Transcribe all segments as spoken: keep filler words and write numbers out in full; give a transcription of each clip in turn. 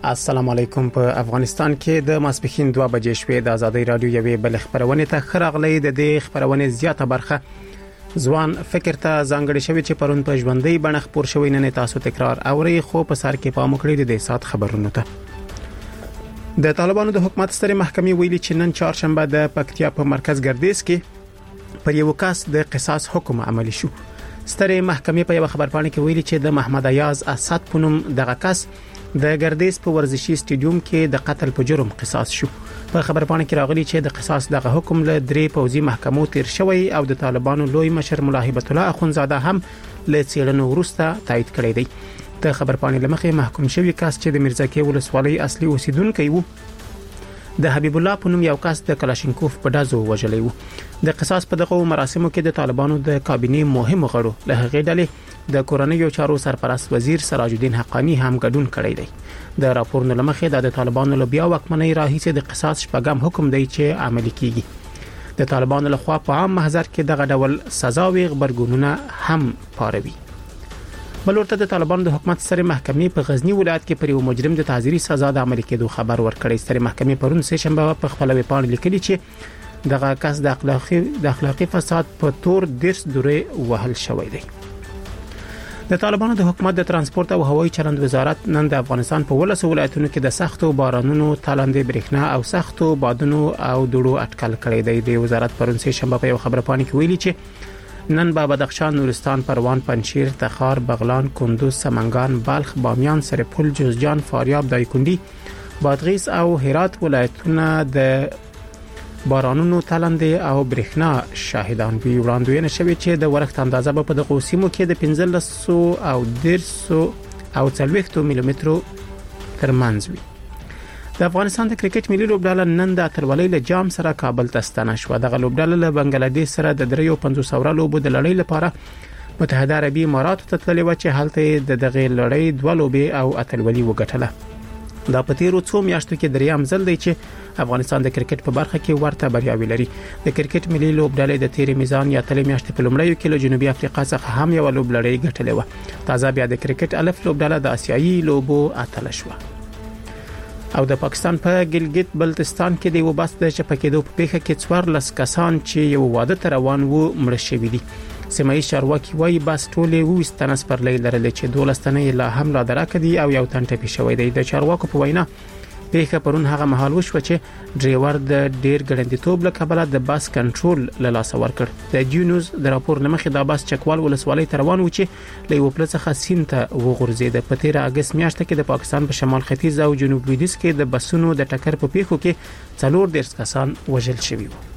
السلام علیکم. په افغانستان کې د ماسپښین دوه بجې شوې د ازادي رادیو یوې بل خبرونه ته خراغلي د دې خبرونه زیاته برخه ځوان فکر ته ځانګړی شوی چې پرون په ژوندۍ بڼه خبر شوی نه تاسو تکرار اوري خو په سر کې پام وکړئ د سات خبرونو ته. د طالبانو د حکومت سترې محکمې ویلي چې نن چهارشنبه د پکتیا په مرکز ګردیز کې پر یو کس د قصاص حکم عملی شو. سترې محکمې په یو خبرپاڼه کې ویلي چې د محمد ایاز اسد پونم دغه کس د ګردیز په ورزشي سټیډیوم کې د قتل په جرم قصاص شو. په خبرپاڼه کې راغلي چې د قصاص دغه حکم له درې پوځي محکمو تیر شوی او د طالبانو لوی مشر مولا هیبت الله اخونزاده هم له څېړنو وروسته تایید کړی دی. د خبرپاڼې لمخې محکوم شوی کس چې د میرزاکي ولسوالۍ اصلي اوسیدونکی وو د حبیب الله پونم یو کس د کلاشینکوف په دازو وجلی وو. د قصاص په دغه مراسمو کې د طالبانو د کابینې مهم غړو له هغې ډلې د کورنیو چارو سرپرست وزیر سراج الدین حقانی هم ګډون کړی دی. د راپور نه لمخې د طالبانو له بیا وکمنۍ راهیسې د قصاص شپږم حکم دی چې عملي کیږي. د طالبانو لخوا په عام محضر کې دغه ډول سزاوي خبرګونونه هم پاروي. بلورته د طالبانو د حکومت سره محکمې په غزنی ولایت کې پر یو مجرم د تعزیري سزا د عملي کېدو خبر ورکړی. سره محکمې پرون سه شنبه په خپل ویبپاڼه لیکلي چې دغه کس د اخلاقی د اخلاقی فساد په تور درس دوره وهل شوی دی. د طالبانو د حکومت د ترانسپورت او هوایي چلند وزارت نن د افغانستان په ولسو ولایتونو کې د سختو بارانونو تالاندې برېښنا او سختو بادونو او دوړو اټکل کړی دی. د وزارت پرون سه شنبه په یو خبرپاڼه کې ویلي چې نن به بدخشان، نورستان، پروان، پنجشیر، تخار، بغلان، کندوز، سمنگان، بلخ، بامیان، سرپل، جوزجان، فاریاب، دایکندی، بادغیس او هرات ولایتونه د بارانونو تلندې او برېښنا شاهدان وي. وړاندوینه شوې چې د ورښت اندازه په دغه سیمو کې د پنځلس او دېرش او څلوېښت ملي مترو ترمنځ وي. د افغانستان د کرکټ ملي لوبډله نن د اتلولۍ له جام سره کابل ته ستنه شو. دغه لوبډله له بنگلاديش سره د دریو پنځوس اوره لوبو د لړۍ لپاره متحده عربي اماراتو ته تللی و چې هلته د دغه لړۍ دوه لوبې او اتلولي وګټله. دا په تیرو څو میاشتو کې دریم ځل دی چې افغانستان د کرکټ په برخه کې ورته بریاوي لري. د کرکټ ملي لوبډلې د تیرې میزان یا تلې میاشتې په لومړیو کې له جنوبي افریقا څخه هم یو لوبډلې ګټلې و. تازه بیا د کرکټ الف لوبډله د آسیایي لوبو اتله شو. او د پاکستان په ګلګت بلتستان کې د یو بس د چپکېدو په پیښه کې څوارلس کسان چې یو واده ته روان وو مړ شوي دي. سیمایي چارواکي وايي بس ټولې وستنه سپرلې لرلې چې دولستنه لا هم لا درکه دي او یو تن ټپي شوی دی. د چارواکو په وینا پیښه پرون هغه مهال وشو چې ډرایور د ډیر ګړندیتوب له کبله د بس کنټرول له لاس ورکړ. د جیونوز د راپور لمخې دا بس چکوال ولسوالۍ ته روان و چې له یو پل څخه سین ته وغورځید. په تیر اگست میاشت کې د پاکستان په شمال ختیځ او جنوب لویدیځ کې د بسونو د ټکر په پیښو کې څلور دیرش کسان وژل شوي وو.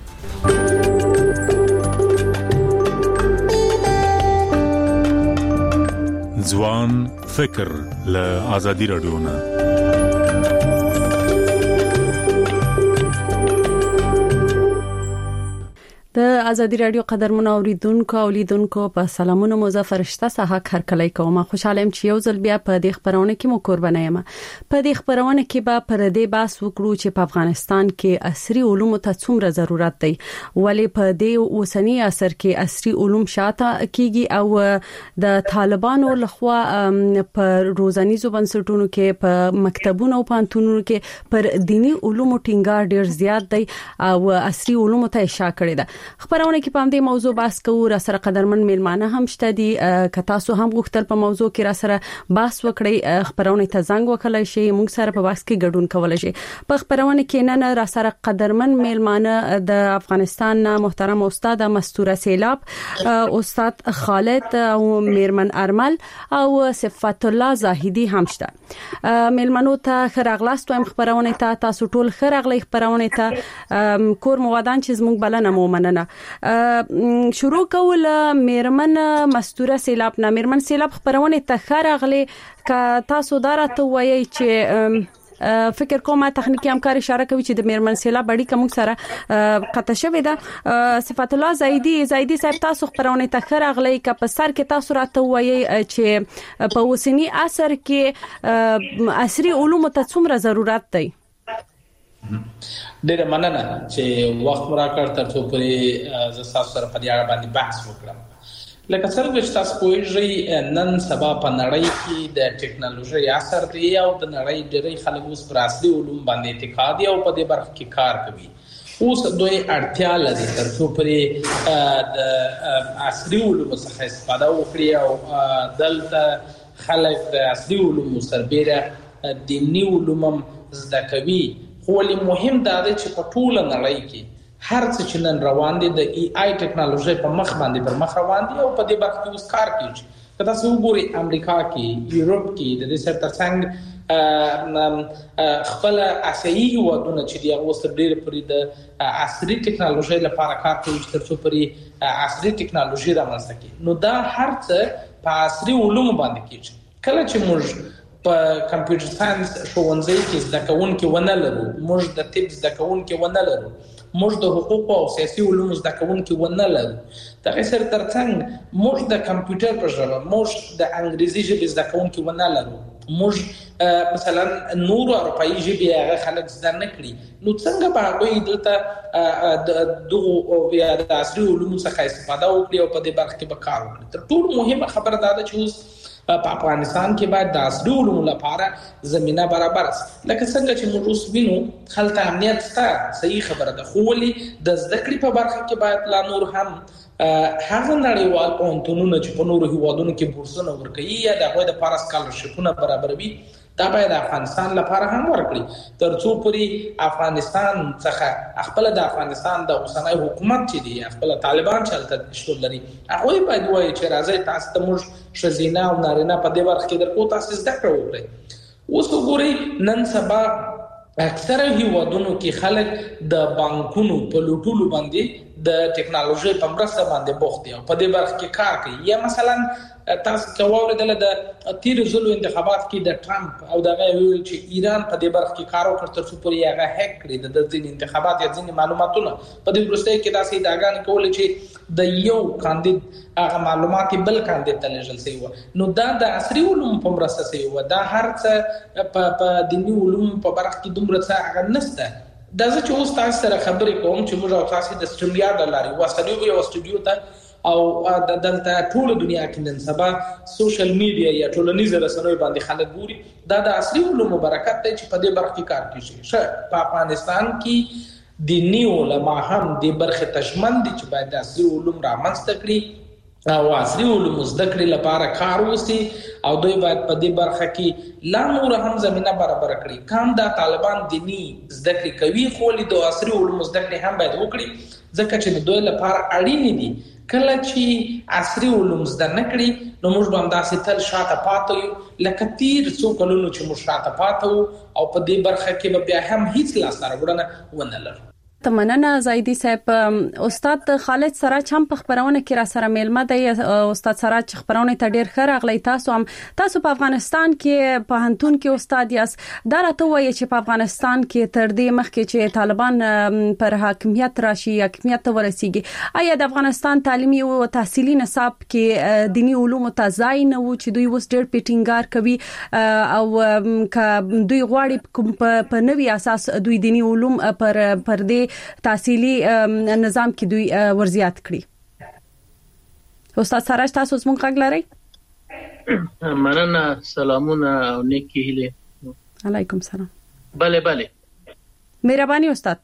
ځوان فکر له ازادي رادیو نه د ازادي رادیو قدرمن اوریدونکو او لیدونکو په سلامونو مظفر شته صحه هر کله کوم. خوشاله يم چې یو ځل بیا په دې خبرونه کې مو قربانه یم. په دې خبرونه کې به پر دې باس وکړو چې په افغانستان کې عصري علوم ته څومره ضرورت دی، ولې په دې اوسنی عصر کې عصري علوم شاته کیږي او د طالبانو لخوا په روزانيزو بنسټونو کې په مکتبونو او پانتونونو کې پر دینی علوم ټینګار ډیر زیات دی او عصري علوم ته اشاره کړی ده. خبرونه کې پام دې موضوع بحث کوو. را سره قدرمن میلمانه هم شته دي. که تاسو هم غوښتل په موضوع کې را سره بحث وکړئ خبرونه ته زنګ وکړئ شي موږ سره په بحث کې ګډون کولای شي. په خبرونه کې نن را سره قدرمن میلمانه د افغانستان محترم استاد مستوره سیلاب، استاد خالد او میرمن ارمل او صفات الله زاهدی هم شته. میلمنو ته خراغلاست وایم خبرونه ته تاسو ټول خراغلی خبرونه ته کور موادان چې زموږ بلنه مومنه. شروع کول میرمن مستوره سیلاب نه. میرمن سیلاب خبرونه ته خراغلی که تاسو دارته وایي چې فکر کوم تخنیکی همکار اشاره کوي چې د میرمن سیلاب اړیکه موږ سره قطع شوې ده. صفات الله زاهدی زاهدی صاحب تاسو خبرونه ته خراغلی که په سر کې تاسو راته وایي چې په اوسنی عصر کې عصري علوم ته څومره ضرورت دی. ډیره مننه چې وخت راکړ ترڅو پرې ز تاسو سره په دې اړه باندې بحث وکړم. لکه څنګه چې تاسو پوهیږئ نن سبا په نړۍ کې د ټیکنالوژي اثر دی او د نړۍ ډېری خلک اوس پر اصلي علوم باندې اعتقاد دي او په دې برخه کې کار کوي. اوس دوی اړتیا لري ترڅو پرې د اصلي علومو څخه استفاده وکړي او دلته خلک د اصلي علومو سربېره دیني علوم هم زده کوي. خو ولې مهم دا دی چې په ټوله نړۍ کې هر څه چې نن روان دي د ای آی ټیکنالوژي په مخ باندې پر مخ روان دي او په دې برخه کې اوس کار کوي. که تاسو وګورئ امریکا کې، یورپ کې د دې سره ترڅنګ خپل اسیایي هیوادونه چې دی هغه سره ډېر پرې د عصري ټیکنالوژي لپاره کار کوي ترڅو پرې عصري ټیکنالوژي رامنځته کړي. نو دا هر څه په عصري علومو باندې کېږي. کله چې موږ په کمپیوټر ساينس ښوونځي کې زده کوونکي ونه لرو، موږ د طب زده کوونکي ونه لرو، موږ د حقوق او سیاسي علومو زده کوونکي ونه لرو، دغه سره ترڅنګ موږ د کمپیوټر په ژبه، موږ د انګریزي ژبې زده کوونکي ونه لرو، موږ مثلا نور اروپایي ژبې هغه خلک زده نه کړي. نو څنګه به هغوی دلته دغه بیا د عصري علومو څخه استفاده وکړي او په دې برخه کې به کار وکړي. تر ټولو مهمه خبره دا ده چې اوس په افغانستان کې باید د عصري علومو لپاره زمينه برابر شي. لکه څنګه چې موږ اوس وینو خلک امنیت شته، صحیح خبره ده، خو ولې د زده کړې په برخه کې باید لا نور هم هغه نړیوال پوهنتونونه چې په نورو هیوادونو کې بورسونه ورکوي یا د هغوی دپاره سکالرشپونه برابروي، دا باید افغانستان لپاره هم ورکړي ترڅو پورې افغانستان څخه خپل د افغانستان د اوسنی حکومت چې دی خپل طالبان چې هلته شتون لري هغوی باید ووایي چې راځئ تاسو ته موږ ښځینه او نارینه په دې برخه کې درکو، تاسو زده کړه وکړئ. اوس وګورئ نن سبا اکثره هیوادونو کې خلک د بانکونو په لوټولو باندې د ټیکنالوژي په مرسته باندې بوخت دي او په دې برخه کې کار کوي. یا مثلا تاسو کومه د د تیر ځلو انتخابات کې د ټرمپ او دغه ویل چې ایران په دې برخه کې کار وکړ ترڅو پورې هغه هک کړي د ځینې انتخابات یا ځینې معلوماتونه په دې وروسته کې داسې ادعاګانې کولې چې د یو کاندید هغه معلومات بل کاندید ته لېږل شوی و. نو دا د عصري علومو په مرسته شوی و. دا هر څه په دیني علومو په برخه کې دومره څه هغه نشته. دا زه چې اوس تاسو سره خبرې کوم چې موږ او تاسو د سټډیو د لارې واسطه یو سټډیو ته او د دلته ټول دنیا کې نن سبا سوشل میډیا یا ټولنیز رسنۍ باندې خلک ګوري. دا د عصري علومو برکت دی چې په دې برخه کې کار کیږي. ښه په افغانستان کې دیني علما هم د برخه تشمن دي چې باید د عصري علوم رامنځته کړي او عصري علوم زده کړې لپاره کار وکړي او دوی باید په دې برخه کې لا نور هم زمينه برابر کړي. کام دا طالبان دیني زده کړې کوي خو د عصري علوم زده کړې هم باید وکړي ځکه چې دوی لپاره اړین دي. کله چې عصري علوم زده نه کړي نو موږ به همداسې تل شاته پاتې یو لکه تیر څو کلونو چې موږ شاته پاتې وو او په دې برخه کې به بیا هم هیڅ لاسته راوړنه ونه لرو. تمننه زايدي صاحب. استاد خالد سراج هم په خبرونه کې را سره میلمه دی. استاد سراج خبرونه ته ډیر ښه راغلی. تاسو هم تاسو په افغانستان کې په هنتون کې استاد یاست. دا راته وایي چې په افغانستان کې تر دې مخکې چې طالبان پر حاکمیت راشي حاکمیت ته ورسیږي آیا د افغانستان تعلیمي او تحصیلي نصاب کې دینی علوم ته ځای نه و چې دوی وس ډیر پیټینګار کوي او ک دوی غواړي په نوي اساس دوی دینی علوم پر پر دې تحصیلی نظام کې دوی ورزيات کړی؟ استاد سراج تاسو زموږ غږ لرئ؟ مننه، سلامونه او نیکی هیله. علیکم سلام. بله بله مهرباني استاد.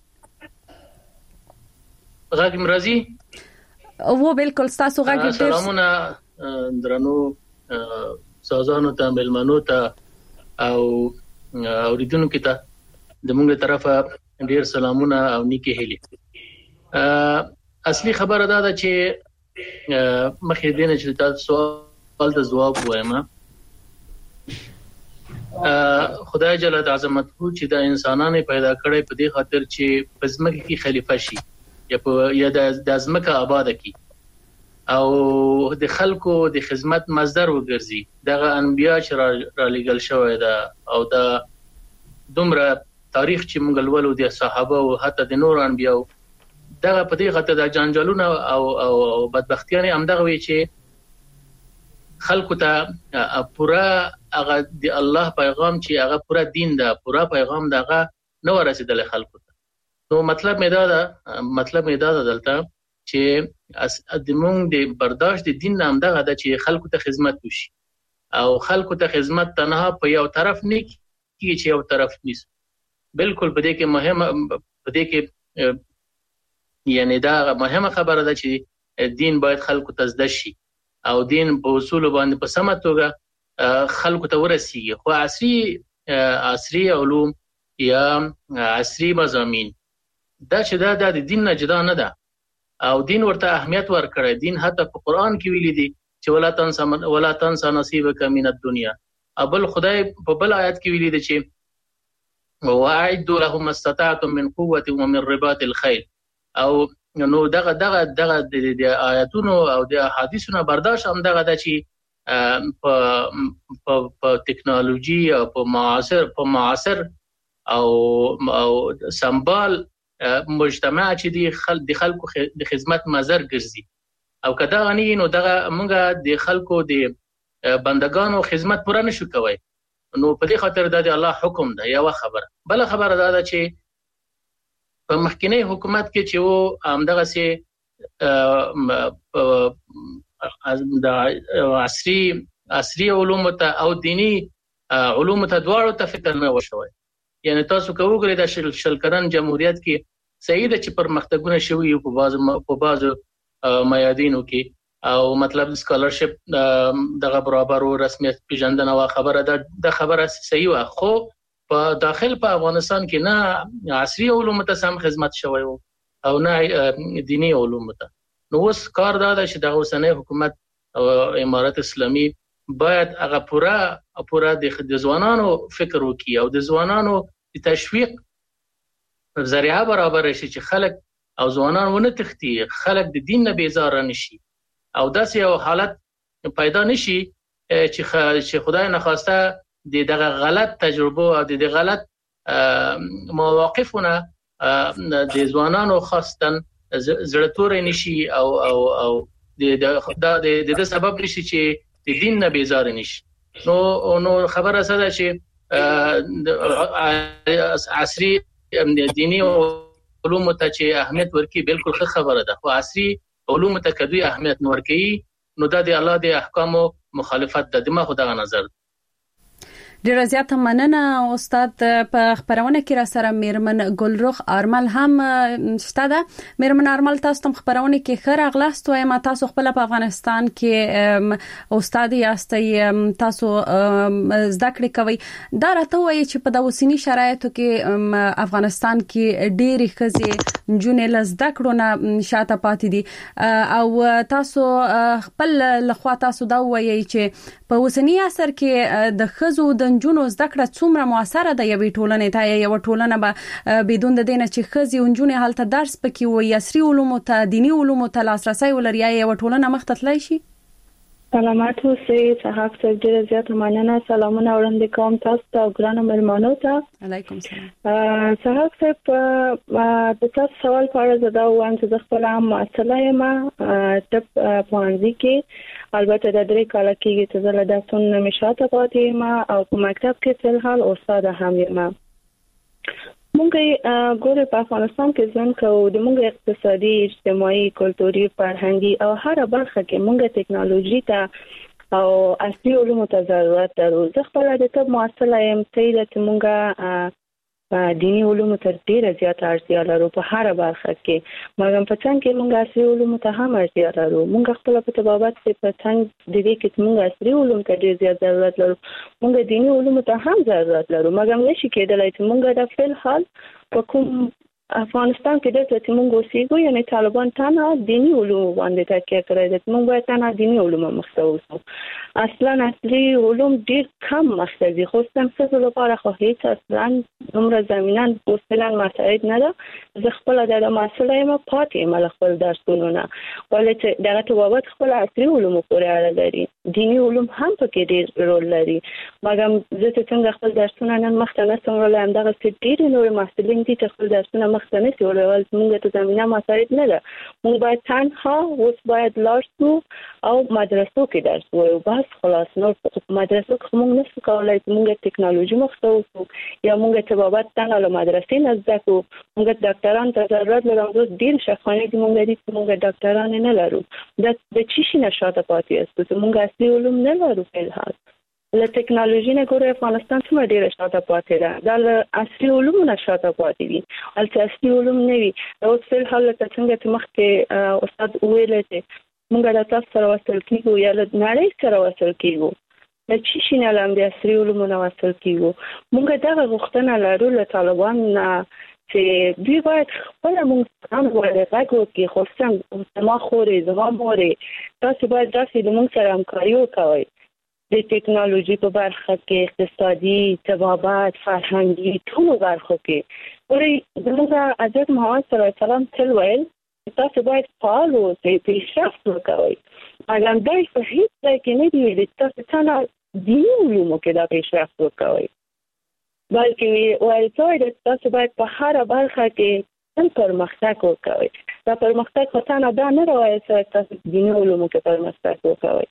غږ مرضی او بالکل تاسو غږ ډیر. سلامونه درنو سازانو ته ملمنو ته او اوریدونکو ته د موږ طرفه ډیر سلامونه او نیکی هیله. اصلي خبره دا ده چې مخې دینه چې تاسو سوال ته جواب وایم. خدای جل عظمت هو چې د انسانانو پیدا کړي په دې خاطر چې پزمکه کې خلیفہ شي یا په یا د ازمکه آباد کی او د خلکو د خدمت مصدر وګرځي. دغه انبیا چې را لګل شوی دا او دا دومره تاریخ چې موږ ولولو د صحابه او حتی د نور انبیاء دغه په دې خاطر د جنجالونه او او بدبختیانه هم دغه وی چې خلکو ته پورا هغه د الله پیغام چې هغه پورا دین دا پورا پیغام دغه نو رسیدل خلکو ته. نو مطلب مې دا ده مطلب مې دا ده دلته چې د مونږ د برداشت د دین نام دغه د چې خلکو ته خدمت وشي او خلکو ته خدمت تنها په یو طرف نه کیږي چې یو طرف نیسو. بالکل په دې کې مهمه په دې کې یعنی دا مهمه خبره ده چې دین باید خلکو ته زده شي او دین په اصول باندې په سمه توګه خلکو ته ورسیږي. خو عصري عصري علوم یا عصري مضامین دا چې دا د دین نه جدا نه ده او دین ورته اهمیت ورکړي. دین حتی په قران کې ویلي دي چې ولا تنسى ولا تنسى نصيبك من الدنيا. ابل خدای په بل آیت کې ویلي دي چې واعدوا لهم استطعتم من قوه ومن رباط الخيل. او نو دغه دغه دغه د آیاتونو او د احادیثونو برداشت هم دغه د چې په په ټکنالوژي او په معاصر په معاصر او او سمبال مجتمع چې دی خل د خلکو د خدمت مزر ګرځي او کدا غنی نو دغه موږ د خلکو د بندگانو خدمت پوره نشو کوي. نو په دې خاطر د الله حکم ده. یو خبره بل خبره ده چې په مخکنی حکومت کې چې وو همدغه سي د عصري عصري علوم ته او دینی علوم ته دواړو ته فکر نه وشوي. یعنی تاسو کوو غوړي د شل شلکرن جمهوریت کې صحیح ده چې پرمختګونه شوي په بازو په بازو میادینو کې او مطلب سکالرشپ دغه برابر او رسمیت پیژندنه وا خبره ده د خبره صحیح وا. خو په داخل په افغانستان کې نه عصري علوم ته سم خدمت شوی او نه دینی علوم ته. نو اوس کار دا ده چې د اوسنۍ حکومت او امارت اسلامي باید هغه پورا پورا د ځوانانو فکر وکړي او د ځوانانو د تشویق ذریعہ برابر شي چې خلک او ځوانان ونه تختی خلک د دین نه بیزار نشي او داسې یو حالت پیدا نشي چې خدای نه خواسته د دغه غلط تجربه او د غلط مواقفونه د ځوانانو خاصتن زړه تور نشي او او او د د د سبب نشي چې د دین نه بیزار نشي. نو نو خبره ساده چې عصري دینی علوم ته چې اهمیت ورکړي بالکل ښه خبره ده. خو عصري علوم ته کدوې اهمیت نه ورکړي نو دا د الله د احکامو مخالفت ده. دماغ خدای نظر. ډیره زیاته مننه استاد. په خبرونه کې را سره میرمن ګلرخ آرمل هم شته ده. میرمن آرمل تاسو تم خبرونه کې خیر اغلاست وایم. تاسو خپل په افغانستان کې استاد یاستئ، تاسو زده کړې کوي. دا راته وایي چې په د اوسنی شرایطو کې افغانستان کې ډېری ښځې جنې له زده کړو نه شاته پاتې دي او تاسو خپل لخوا تاسو دا وایي چې په اوسنی عصر کې د ښځو د جنونو زده کړه څومره موثره ده یوې ټولنې ته. یو ټولنه به بدون د دینه چې ښځې او جنونې هلته درس پکې وي عصري علوم ته دینی علوم ته لاسرسي ولري یو ټولنه مخ ته تللی شي. سلامات اوسئ. صحاف صاحب ډیره زیاته مننه. سلامونه وړاندې کوم تاسو ته او ګرانو مېلمنو ته. علیکم السلام. صحاف صاحب د تاسو سوال په اړه زه دا وایم چې زه خپل عام معلمه یم ټپ پوهنځي کې. البته د درې کال کې چې زه له داسون نشاته پاتې یم او په مکتب کې په حال استاد هم یم. مونږ ګورې په افغانستان کې ژوند کوو. د مونږ اقتصادي، اجتماعي، کلتوري، فرهنګي او هر برخه کې مونږ ټکنالوژي ته او عصري علومو ته ضرورت لرو. زه خپل د طب معلمه یم چې مونږ دینی علومو ته ډیره زیاته اړتیا لرو په هر برخه کې. مګر په څنګه کې مونږ عصري علومو ته هم اړتیا لرو. مونږ خپل په تبابت کې په څنګه د دې کې مونږ عصري علوم ته ډیر زیات ضرورت لرو. مونږ دینی علومو ته هم ضرورت لرو. مګر نشي کېدلای چې مونږ د فعل حال په کوم افغانستان کې د چې مونږ اوسېږو یعنی طالبان تنها دینی علوم باندې تاکید کړی دی. مونږ باید تنها دینی علوم مخته اوسو. اصلا عصري علوم ډیر کم مخته دي. خو څنګه لپاره خو هیڅ اصلا عمر زمينان اصلا مساعد نه ده. زه خپل د مسله یم پاتې یم خپل درسونه نه ولې چې دغه ته بابت خپل عصري علوم پورې اړه لري. دینی علوم هم پکې ډېر رول لري. مګر زه چې څنګه خپل درسونه نن مخته نه سم ولایم دغه ډېر نور محصلین دي چې خپل درسونه مخته نه سي ولول موږ ته زمينه مساعد نه ده. موږ باید تنها اوس باید لاړ او مدرسو کې درس وایو بس خلاص نور مدرسو کې موږ نشو کولای چې موږ ټیکنالوژي مخته وسو یا موږ ته بابت څنګه له مدرسې نه زده کوو. موږ ډاکټران ته ضرورت لرو اوس ډېر شفاخانه دي موږ دې موږ ډاکټران نه لرو. د د چی شي نشاته پاتې است چې موږ اصلي علوم نه لرو په الحال له ټیکنالوژي نه ګوره افغانستان څومره ډېر شاته پاتې ده. دا له اصلي علومو نه شاته پاتې دي. البته اصلي علوم نه وي اوس په الحال ته څنګه چې مخکې استاد ویل چې موږ د تاسو سره وصل کیږو یا له نړۍ سره وصل کیږو د چی شي نه لاندې اصلي علومو نه وصل کیږو. موږ دغه غوښتنه لرو له طالبان نه چې دوی باید خپل موږ هم ولې راګو کې خصوصا زما خورې زما مورې تاسو باید داسې د موږ سره همکاري وکړئ د ټیکنالوژي په برخه کې اقتصادي طبابت فرهنګي ټول برخو کې. ورې دغه حضرت محمد صلی الله علیه وسلم تل ویل تاسو باید فعال اوسئ پیشرفت وکړئ. مګر دا په هیڅ ځای کې نه دی ویل تاسو څنګه دیني علومو کې دا پیشرفت وکړئ بلکې ویل شوی تاسو باید په هر برخه کې تل پرمختګ وکړئ. دا پرمختګ خو څنګه دا نه راوایي چې تاسو دیني علومو کې پرمختګ وکړئ.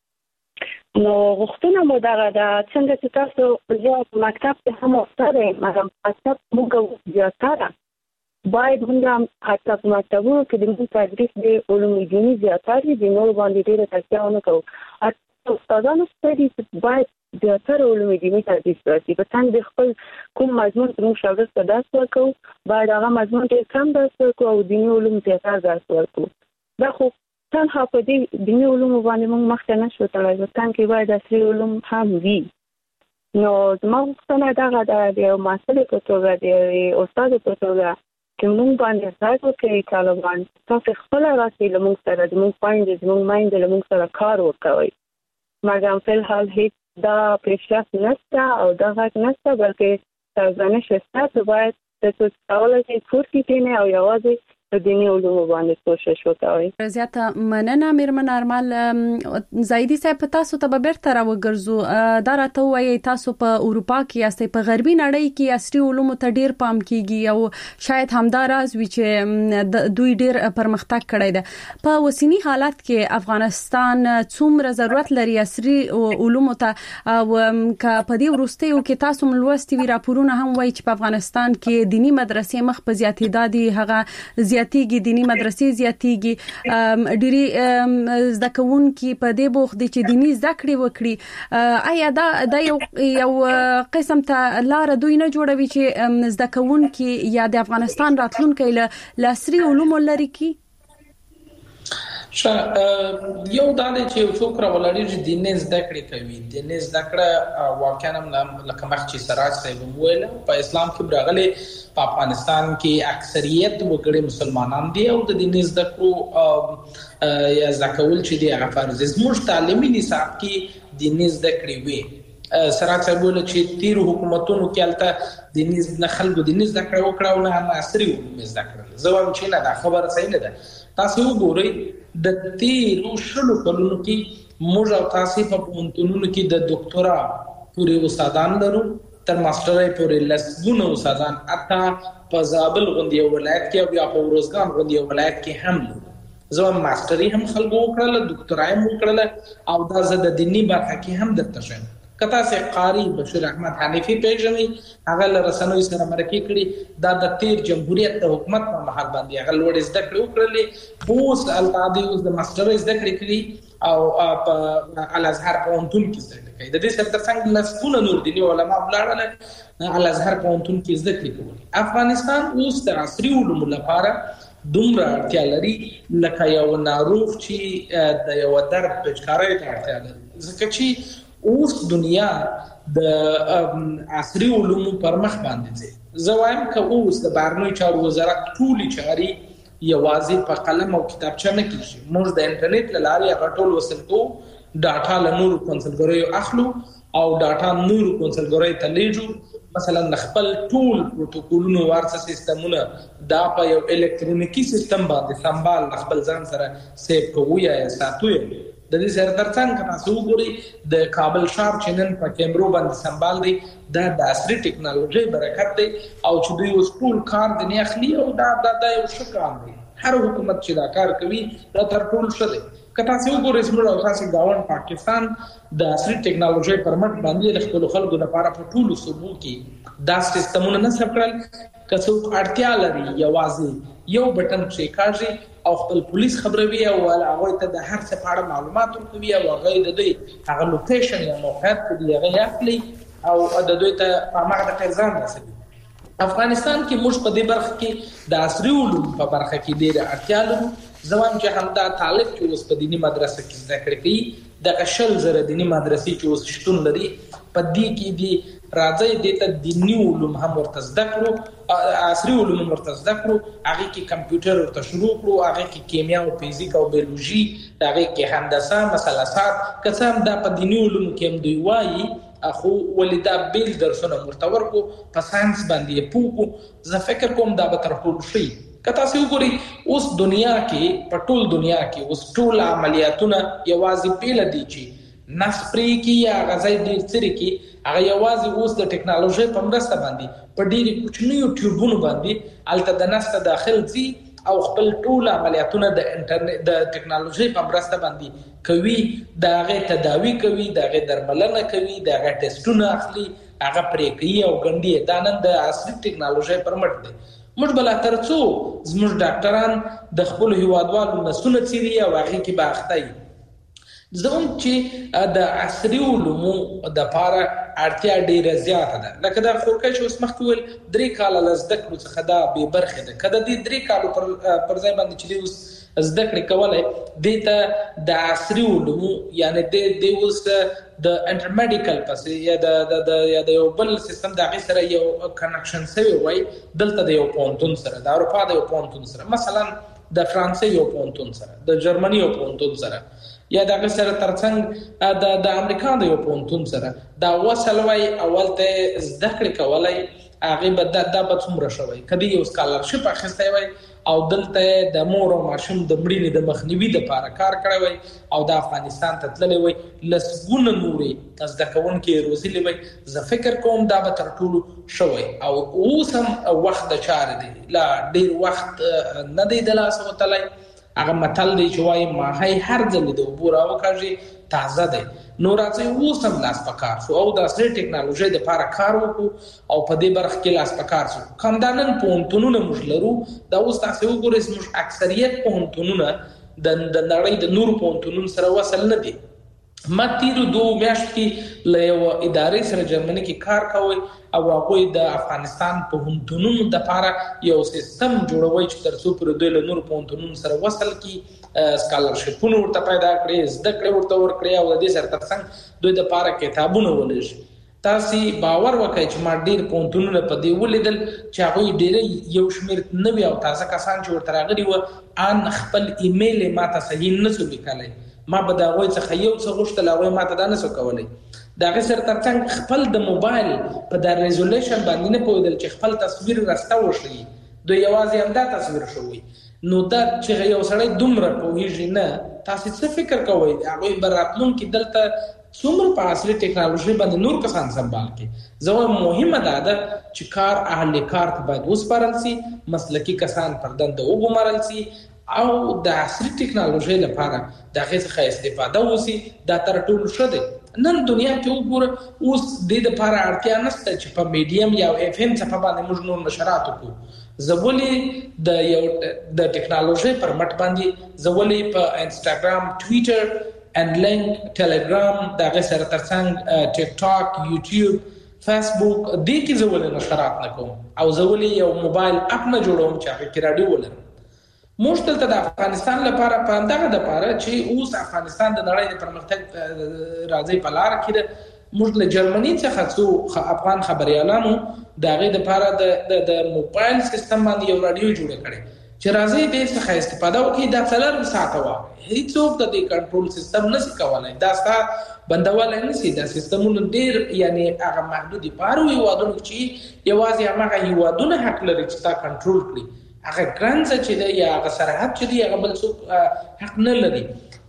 نو غوښتنه مو دغه ده څنګه چې تاسو زه په مکتب کې هم استاد یم مګر مکتب موږ زیاتره باید موږ حتی په مکتبونو کې د موږ تدریس د علوم دیني زیاتره دي نور باندې ډېره تکیه ونه کوو. استادانو ستړي چې باید زیاتره علوم دیني تدریس راشي په څنګ د خپل کوم مضمون چې موږ شاګرد ته درس ورکوو باید هغه مضمون ډېر کم درس ورکوو او دیني علوم زیاتره درس ورکوو. دا خو تنها په دې دیني علومو باندې موږ مخته نشو تللی ځکه چې باید اصلي علوم هم وي. نو زما غوښتنه دغه ده د یو محصلې په توګه د یوې استاد په توګه چې موږ باندې غږ وکړي طالبان تاسو خپله راسئ له موږ سره زموږ خویندې زموږ میندې له موږ سره کار وکوئ. مګر په الحال هیڅ دا پیشرفت نشته او دا غږ نشته بلکې سرزنش شته چې باید تاسو کولی شئ کور کې کښېنئ او یوازې دیني علومو باندې کوشش وکړئ. زیاته مننه میرمن ارمل. زاهدي صاحب تاسو ته به بیرته راوګرځو. دا راته وایي تاسو په اروپا کې یاستئ په غربي نړۍ کې اصلي علومو ته ډیر پام کیږي او شاید همدا راز وي چې دوی ډیر پرمختګ کړی ده. په وسینی حالت کې افغانستان څومره ضرورت لري اصلي علومو ته او که په دې وروستیو کې تاسو ملوستي وی راپورونه هم وایي چې په افغانستان کې دینی مدرسې مخ په زیاتېدا دي هغه زیاتېږي دینی مدرسې زیاتېږي ډېری زده کوونکي په دې بوخت دي چې دینی زده کړې وکړي. آیا دا د یو یو قسم ته لار دوی نه جوړوي چې زده کوونکي یا د افغانستان راتلونکي له عصري علومو لري کی؟ شا یو دا دی چې یو څوک راولړي چې دیني زده کړې کوي. دیني زده کړه واقعا لکه مخ چې سراج صاحب وویل په اسلام کې راغلي په افغانستان کې اکثریت وګړي مسلمانان دي او د دیني زده کړو یا زده کول چې دی هغه فرض دي. زموږ تعلیمي نصاب کې دیني زده کړې وي. سراج صاحب وویل چې تیر حکومتونو کې البته دیني نه خلکو دیني زده کړه وکړه او نه عصري علوم زده کړل. زه وایم چې نه دا خبره صحیح نه ده. تاسو وګورئ د تیرو شلو کلونو کې موږ او تاسو په پوهنتونونو کې د ډاکټرا پورې استادان لرو تر ماسترۍ پورې لسګونه استادان اته په زابل غونډې ولایت کې او یا په روزګان غونډې ولایت کې هم لرو. زه ماسترۍ هم خلکو وکړل ډاکټرای هم وکړل او دا زه د دینی برخه کې هم درته شم. کته سي قاری بشیر احمد حنیفی پیژني هغه له رسنوي سره مرکه کړي دا د تیر جمهوریت د حکومت په محل باندې هغه لوړ زده کړې وکړلې اوس التادي اوس د ماستر زده کړې کړي او په الازهر پوهنتون کې زده کړې د دې سره څنګه لسګونه نور دي علماء ولاړل الازهر پوهنتون کې زده کړې کوي. افغانستان اوس د عصري علومو لپاره دومره اړتیا لري لکه یو ناروغ چې د یو درد پچکارۍ ته اړتیا لري ځکه چې اوس دنیا د عصري علومو پر مخ باندې ځي. زه وایم که اوس د بهرنیو چارو وزارت ټولې چارې یوازې په قلم او کتابچه نه کیږي. موږ د انټرنیټ له لارې هغه ټول وصل کوو، ډاټا له نورو کنسولګریو اخلو او ډاټا نورو کنسولګریو ته لیږو. مثلا خپل ټول پروتوکولونو وارثه سیستمونه دا په یو الکترونیکی سیستم باندې سمبال خپل ځان سره سیو کوو یا ساتو. د دې سره ترڅنګ تاسو وګورئ د کابل ښار چې نن په کیمرو باندې سمبال دی دا د عصري ټکنالوژي برکت دی او چې دوی اوس ټول کار د نه اخلي او دا د یو ښه کار دی. هر حکومت چې دا کار کوي دا تر ټولو ښه دی. که تاسو وګورئ زموږ او تاسو ګاون پاکستان د عصري ټکنالوژي پر مټ باندې د خپل خلکو لپاره په ټولو صوبو کې دا سیستمونه نصب کړل. که څوک اړتیا لري یوازې یو بټن چې کاږي او خپل پولیس خبروي او هغه ته د هر څه په اړه معلومات ورکوي او هغه د دوی هغه لوکیشن یا موقعیت کې هغه اخلي او د دوی ته په هغه د پیغام رسوي. افغانستان کې موږ په دې برخه کې د عصري علوم په برخه کې ډېر اړتیا لرو. زموږ چې همدا طالب چې اوس په دینی مدرسه کې زده کړې کوي د شل زره دینی مدرسې چې اوس شتون لري په دې کې دي راځي د ته دینی علوم هم ورته زده کړو عصري علوم ورته زده کړو هغه کې کمپیوټر ورته شروع کړو هغه کې کیمیا او فزیک او بیولوژي هغه کې هندسه مثلثات قسم دا په دینی علوم کې هم دوی وایي اخو ولدا بیل درسونه مرتور کو په ساينس باندې پوکو زه فکر کوم دا به تر ټولو شي. کته سی وګوري اوس دنیا کې په ټول دنیا کې اوس ټول عملیاتونه یوازې پیل دي چې نسپری کې یا غزای ډیر سری کې هغه یوازې اوس د ټکنالوژي په مرسته باندې په ډیری کوچنیو ټیوبونو باندې الته د نسته داخل سي او خپل ټول عملیاتونه د انټرنیټ د ټکنالوژي په مرسته باندې کوي دا غي تداوی کوي دا غي درملنه کوي دا غي ټیسټونه اخلي هغه پرې کوي او ګڼي دا نن د عصري ټکنالوژي پر مټ دی. موږ بل ترڅو زموږ ډاکټران د خپل هیوادوالو مسونه چیري او هغه کې باختای زموږ چې د عصري علومو د پاره اړتیا ډیره زیاته ده. لکه دا خورکه چې اوس مخکې ول درې کاله لزده کړو څخه دا به برخه ده کله دې درې کالو پر پر ځای باندې چې اوس زده کړې کولای د ته د عصري علومو یعنی د د اوس د انټرمیډیکل پسې یا د د یا د یو بل سیستم د هغه سره یو کنکشن سوی وای دلته د یو پونتون سره د اروپا د یو پونتون سره مثلا د فرانسې یو پونتون سره د جرمني یو پونتون سره یا د هغه سره ترڅنګ د د امریکا د یو پونتون سره دا وصل وای اول ته زده کړې کولای هغه به د د بڅومره شوی کدی یو سکالرشپ اخیستی وای او دلته د مور او ماشوم د مړینې د مخنیوي لپاره کار کړی وای او د افغانستان ته تللی وای لسګونه نورې زده کوونکي روزلي وای. زه فکر کوم دا به تر ټولو شوی او اوس هم وخت د چارې دی لا ډیر وخت نه دی د لاس وتلی. هغه متل دی چې وایي ماهی هر ځل د اوبو راوکاږي تازه دی. نو راځي اوس هم لاس پکار شو او د عصري ټکنالوژي د لپاره کار وکړو او په دې برخه کې لاس پکار شو. کمدانن پونتونونه موږ لرو دا اوس تاسو وګورئ موږ اکثریت پونتونونه د د نړۍ د نور پونتونونو سره وصل نه دي. ما تیرو دوه میاشتې کې له یو ادارې سره جرمني کې کار کوي او هغه د افغانستان په پونتونونو د لپاره یو سیستم جوړوي چې ترڅو پر دوی له نور پونتونونو سره وصل کی سکالرشپونه ورته پیدا کړي زده کړې ورته ورکړي او د دې سره ترڅنګ دوی د لپاره کتابونه ولېږي. تاسو باور وکړئ چې ما ډیر پونتونونه په دی ولیدل چې هغه ډیر یو شمیر نوی او تازه کسان چې ورته راغلي و ان خپل ایمیل ماته صحیح نسو لیکلای ما به دا وای څخه یو څه غوښتل هغه ماته دا نسو کولای. دا غسر ترڅنګ خپل د موبایل په د ریزولوشن باندې نه پوهیدل چې خپل تصویر راستو شي دوی یوازې هم دا تصویر شوی. نو دا چې یو سړی دومره پوهیږي نه تاسو څه فکر کوئ هغه براتلون کې دلته څومره په عصري ټکنالوژي باندې نور کسان سمبال کې زه مهمه ده چې کار اهل کار ته باید وسپارل شي مسلکی کسان پر دنده وګمارل شي او د عصري ټکنالوژي لپاره د هغه څخه استفاده وشي دا تر ټولو ښه دی. نن دنیا کې وګوره اوس د لپاره اړتیا نشته چې په میډیم یا اف ام څخه باندې موږ نور نشرات وکړو. زولې د یو د ټکنالوژي پر مټ باندې زولې په انستګرام ټویټر and link telegram دغه سره ترڅنګ ټیک ټاک یوټیوب فیسبوک دې کې زولې نشرات نکوم او زولې یو موبایل اپ نه جوړوم چې هغه کې رادیو ولرم. موږ دلته د افغانستان لپاره په دغه د لپاره چې اوس افغانستان د نړۍ د پرمختګ راځي په لار کې موږ له جرمني څخه څو افغان خبريالانو دغه د لپاره د د موبایل سیستم باندې یو رادیو جوړ کړي چې راځي دې څخه استفاده وکړي د څلور ساعته وا هیڅوک د دې کنټرول سیستم نشي کولای دا ستا بندواله نشي دا سیستمونه ډیر یعنی هغه محدودي پاره وي وادونه چې یوازې هغه هیوادونه حق لري چې تا کنټرول کړي هغه ګرانځ چې دی یا هغه سرحد چې دی هغه بل څوک حق نه لري.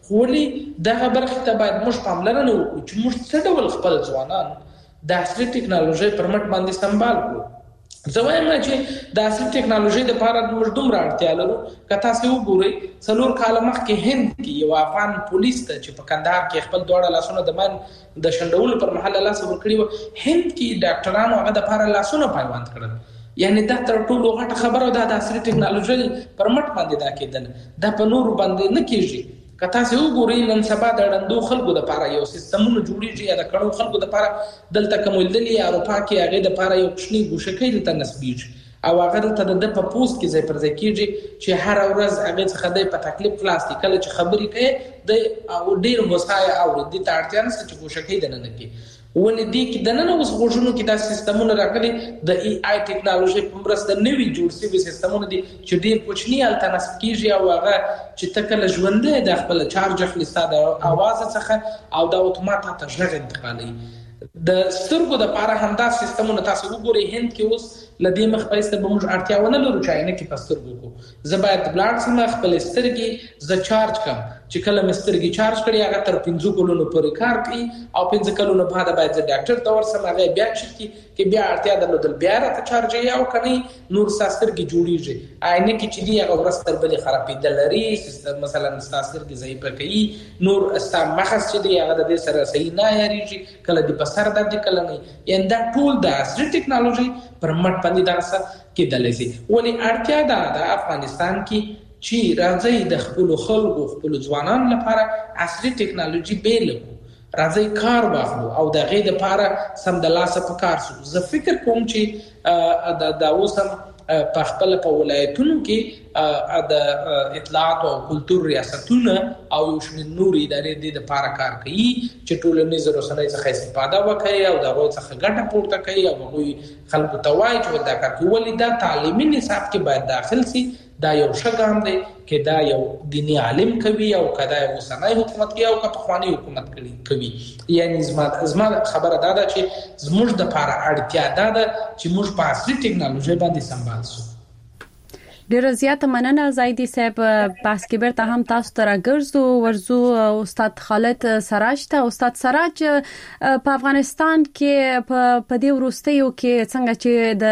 خو ولې دغه برخه ته باید موږ پاملرنه وکړو چې موږ څه ډول خپل ځوانان د عصري ټکنالوژي پر مټ باندې سمبال کړو. زه وایم چې د عصري ټکنالوژي د لپاره موږ دومره اړتیا لرو. که تاسو وګورئ څلور کاله مخکې هند کې یو افغان پولیس ته چې په کندهار کې خپل دواړه لاسونه د من د شنډولو پر مهال لاس ورکړي و، هند کې ډاکټرانو هغه د لپاره لاسونه پایوند کړل. یعنی دا تر ټولو غټه خبره ده، د عصري ټکنالوژي پر مټ باندې دا کېدل. دا په نور باندې نه کېږي. که تاسو وګورئ نن سبا د ړندو خلکو د لپاره یو سیستمونه جوړیږي، یا د کڼو خلکو د لپاره دلته کومولدلي اروپا کې هغه د لپاره یو کوچنی ګوشکې دلته نسبیږي او هغه دلته د په پوسټ کې ځای پر ځای کېږي چې هر ورځ هغه څخه د په تکلیف خلاص دي. کله چې خبرې کوي د ډیر هوسای او د تاړتیا نه چې ګوشکې دنه نه کې ولې دي کې د نن اوس غوښنو کې دا سیستمونه راغلي د ای آی ټکنالوژي په مرسته نوي جوړ شوي سیستمونه دي چې ډیر کوچني التنس کیږي او هغه چې تکل ژوندې د خپل چارج خپل ساده اواز څخه او د اتومات ته ژغ انتقالي. د سترګو د لپاره همدا سیستمونه تاسو وګورئ هند کې اوس لدې مخ پېسته به موږ اړتیا ونه لرو چې نه کې پسترګو کو زه باید بلاد سم خپل سترګي ز چارج کم چې کله مسترګي چارج کړی هغه تر پنځه کلونو پورې کار کوي او پنځه کلونو بعد باید د ډاکټر تور سم هغه بیا چې کې بیا اړتیا درلودل بیا راته چارج یې او کني نور ساسترګي جوړیږي عینه کې چې دی هغه ورستر بلې خرابېدل لري سیستم مثلا ساسترګي ضعیف کوي نور استا مخص چې دی هغه د سره صحیح نه یریږي کله د بسر درد کله نه یعنی دا ټول د عصري ټکنالوژي پر مټ باندې درسه کېدلی شي. ولې اړتیا ده د افغانستان کې چې راځي د خپل خلکو خپل ځوانان لپاره عصري ټکنالوژي بیل راځي کار واخلو او د غي د لپاره سم د لاسه په کار شو. زه فکر کوم چې د اوسم په خپل په ولایتونو کې د اطلاعات او کلتور ریاستونه او یو شمېر نورې ادارې د لپاره کار کوي چې ټولنیز رسنۍ څخه استفاده وکړي او د هغوی څخه ګټه پورته کوي او هغوی خلکو ته وایي چې دا کار کوي. ولې دا تعلیمي نصاب کې باید داخل شي. دا یو ښه ګام دی چې دا یو دیني عالم کوي او کدا یو اوسنی حکومت کوي او که پخوانی حکومت کوي. یعنی زما زما خبره دا ده چې زموږ د لپاره اړتیا دا ده چې موږ په عصري ټکنالوژي باندې سمبال شو. ډیر زیاته مننه زایدی صاحب. بحث کې برته هم تاسو ته راګرځو ورزو استاد خالد سراج ته. استاد سراج په افغانستان کې په دې وروستیو کې څنګه چې د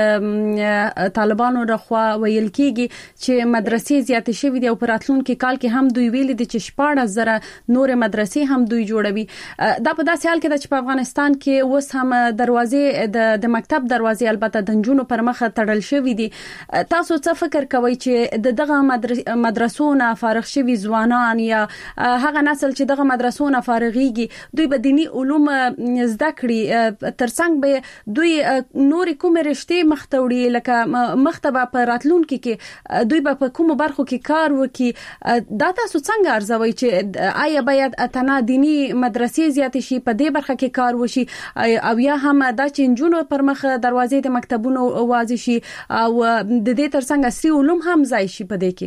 طالبانو رخوا ویل کېږي چې مدرسې زیاتې شوې دي او په راتلونکي کال کې هم دوی ویل دي چې شپاړس زره نور مدرسې هم دوی جوړوي. دا په داسې حال کې ده چې په افغانستان کې اوس هم دروازې د مکتب دروازې البته د جنونو پر مخ تړل شوې دي. تاسو څه فکر کوئ چې دغه مدرسو نه فارغ شوي ځوانان یا هغه نسل چې دغه مدرسو نه فارغيږي دوی به دینی علوم زده کړي ترڅنګ به دوی نور کوم رشتې مختوړي لکه مختبه په راتلونکي کې دوی به په کوم برخو کې کار وکړي؟ دا تاسو څنګه ارزوي چې آیا باید اتنا دینی مدرسې زیات شي په دې برخه کې کار وشي او یا هم دا چې جنونو پر مخ دروازې د مکتبونو واضح شي او د دې ترڅنګ سي علوم هم ځای شي په دې کې؟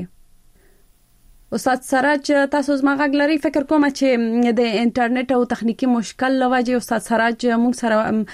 استاد سراج تاسو زما غږ لري؟ فکر کوم چې د انټرنیټ او تخنیکی مشکل لوجه استاد سراج موږ سره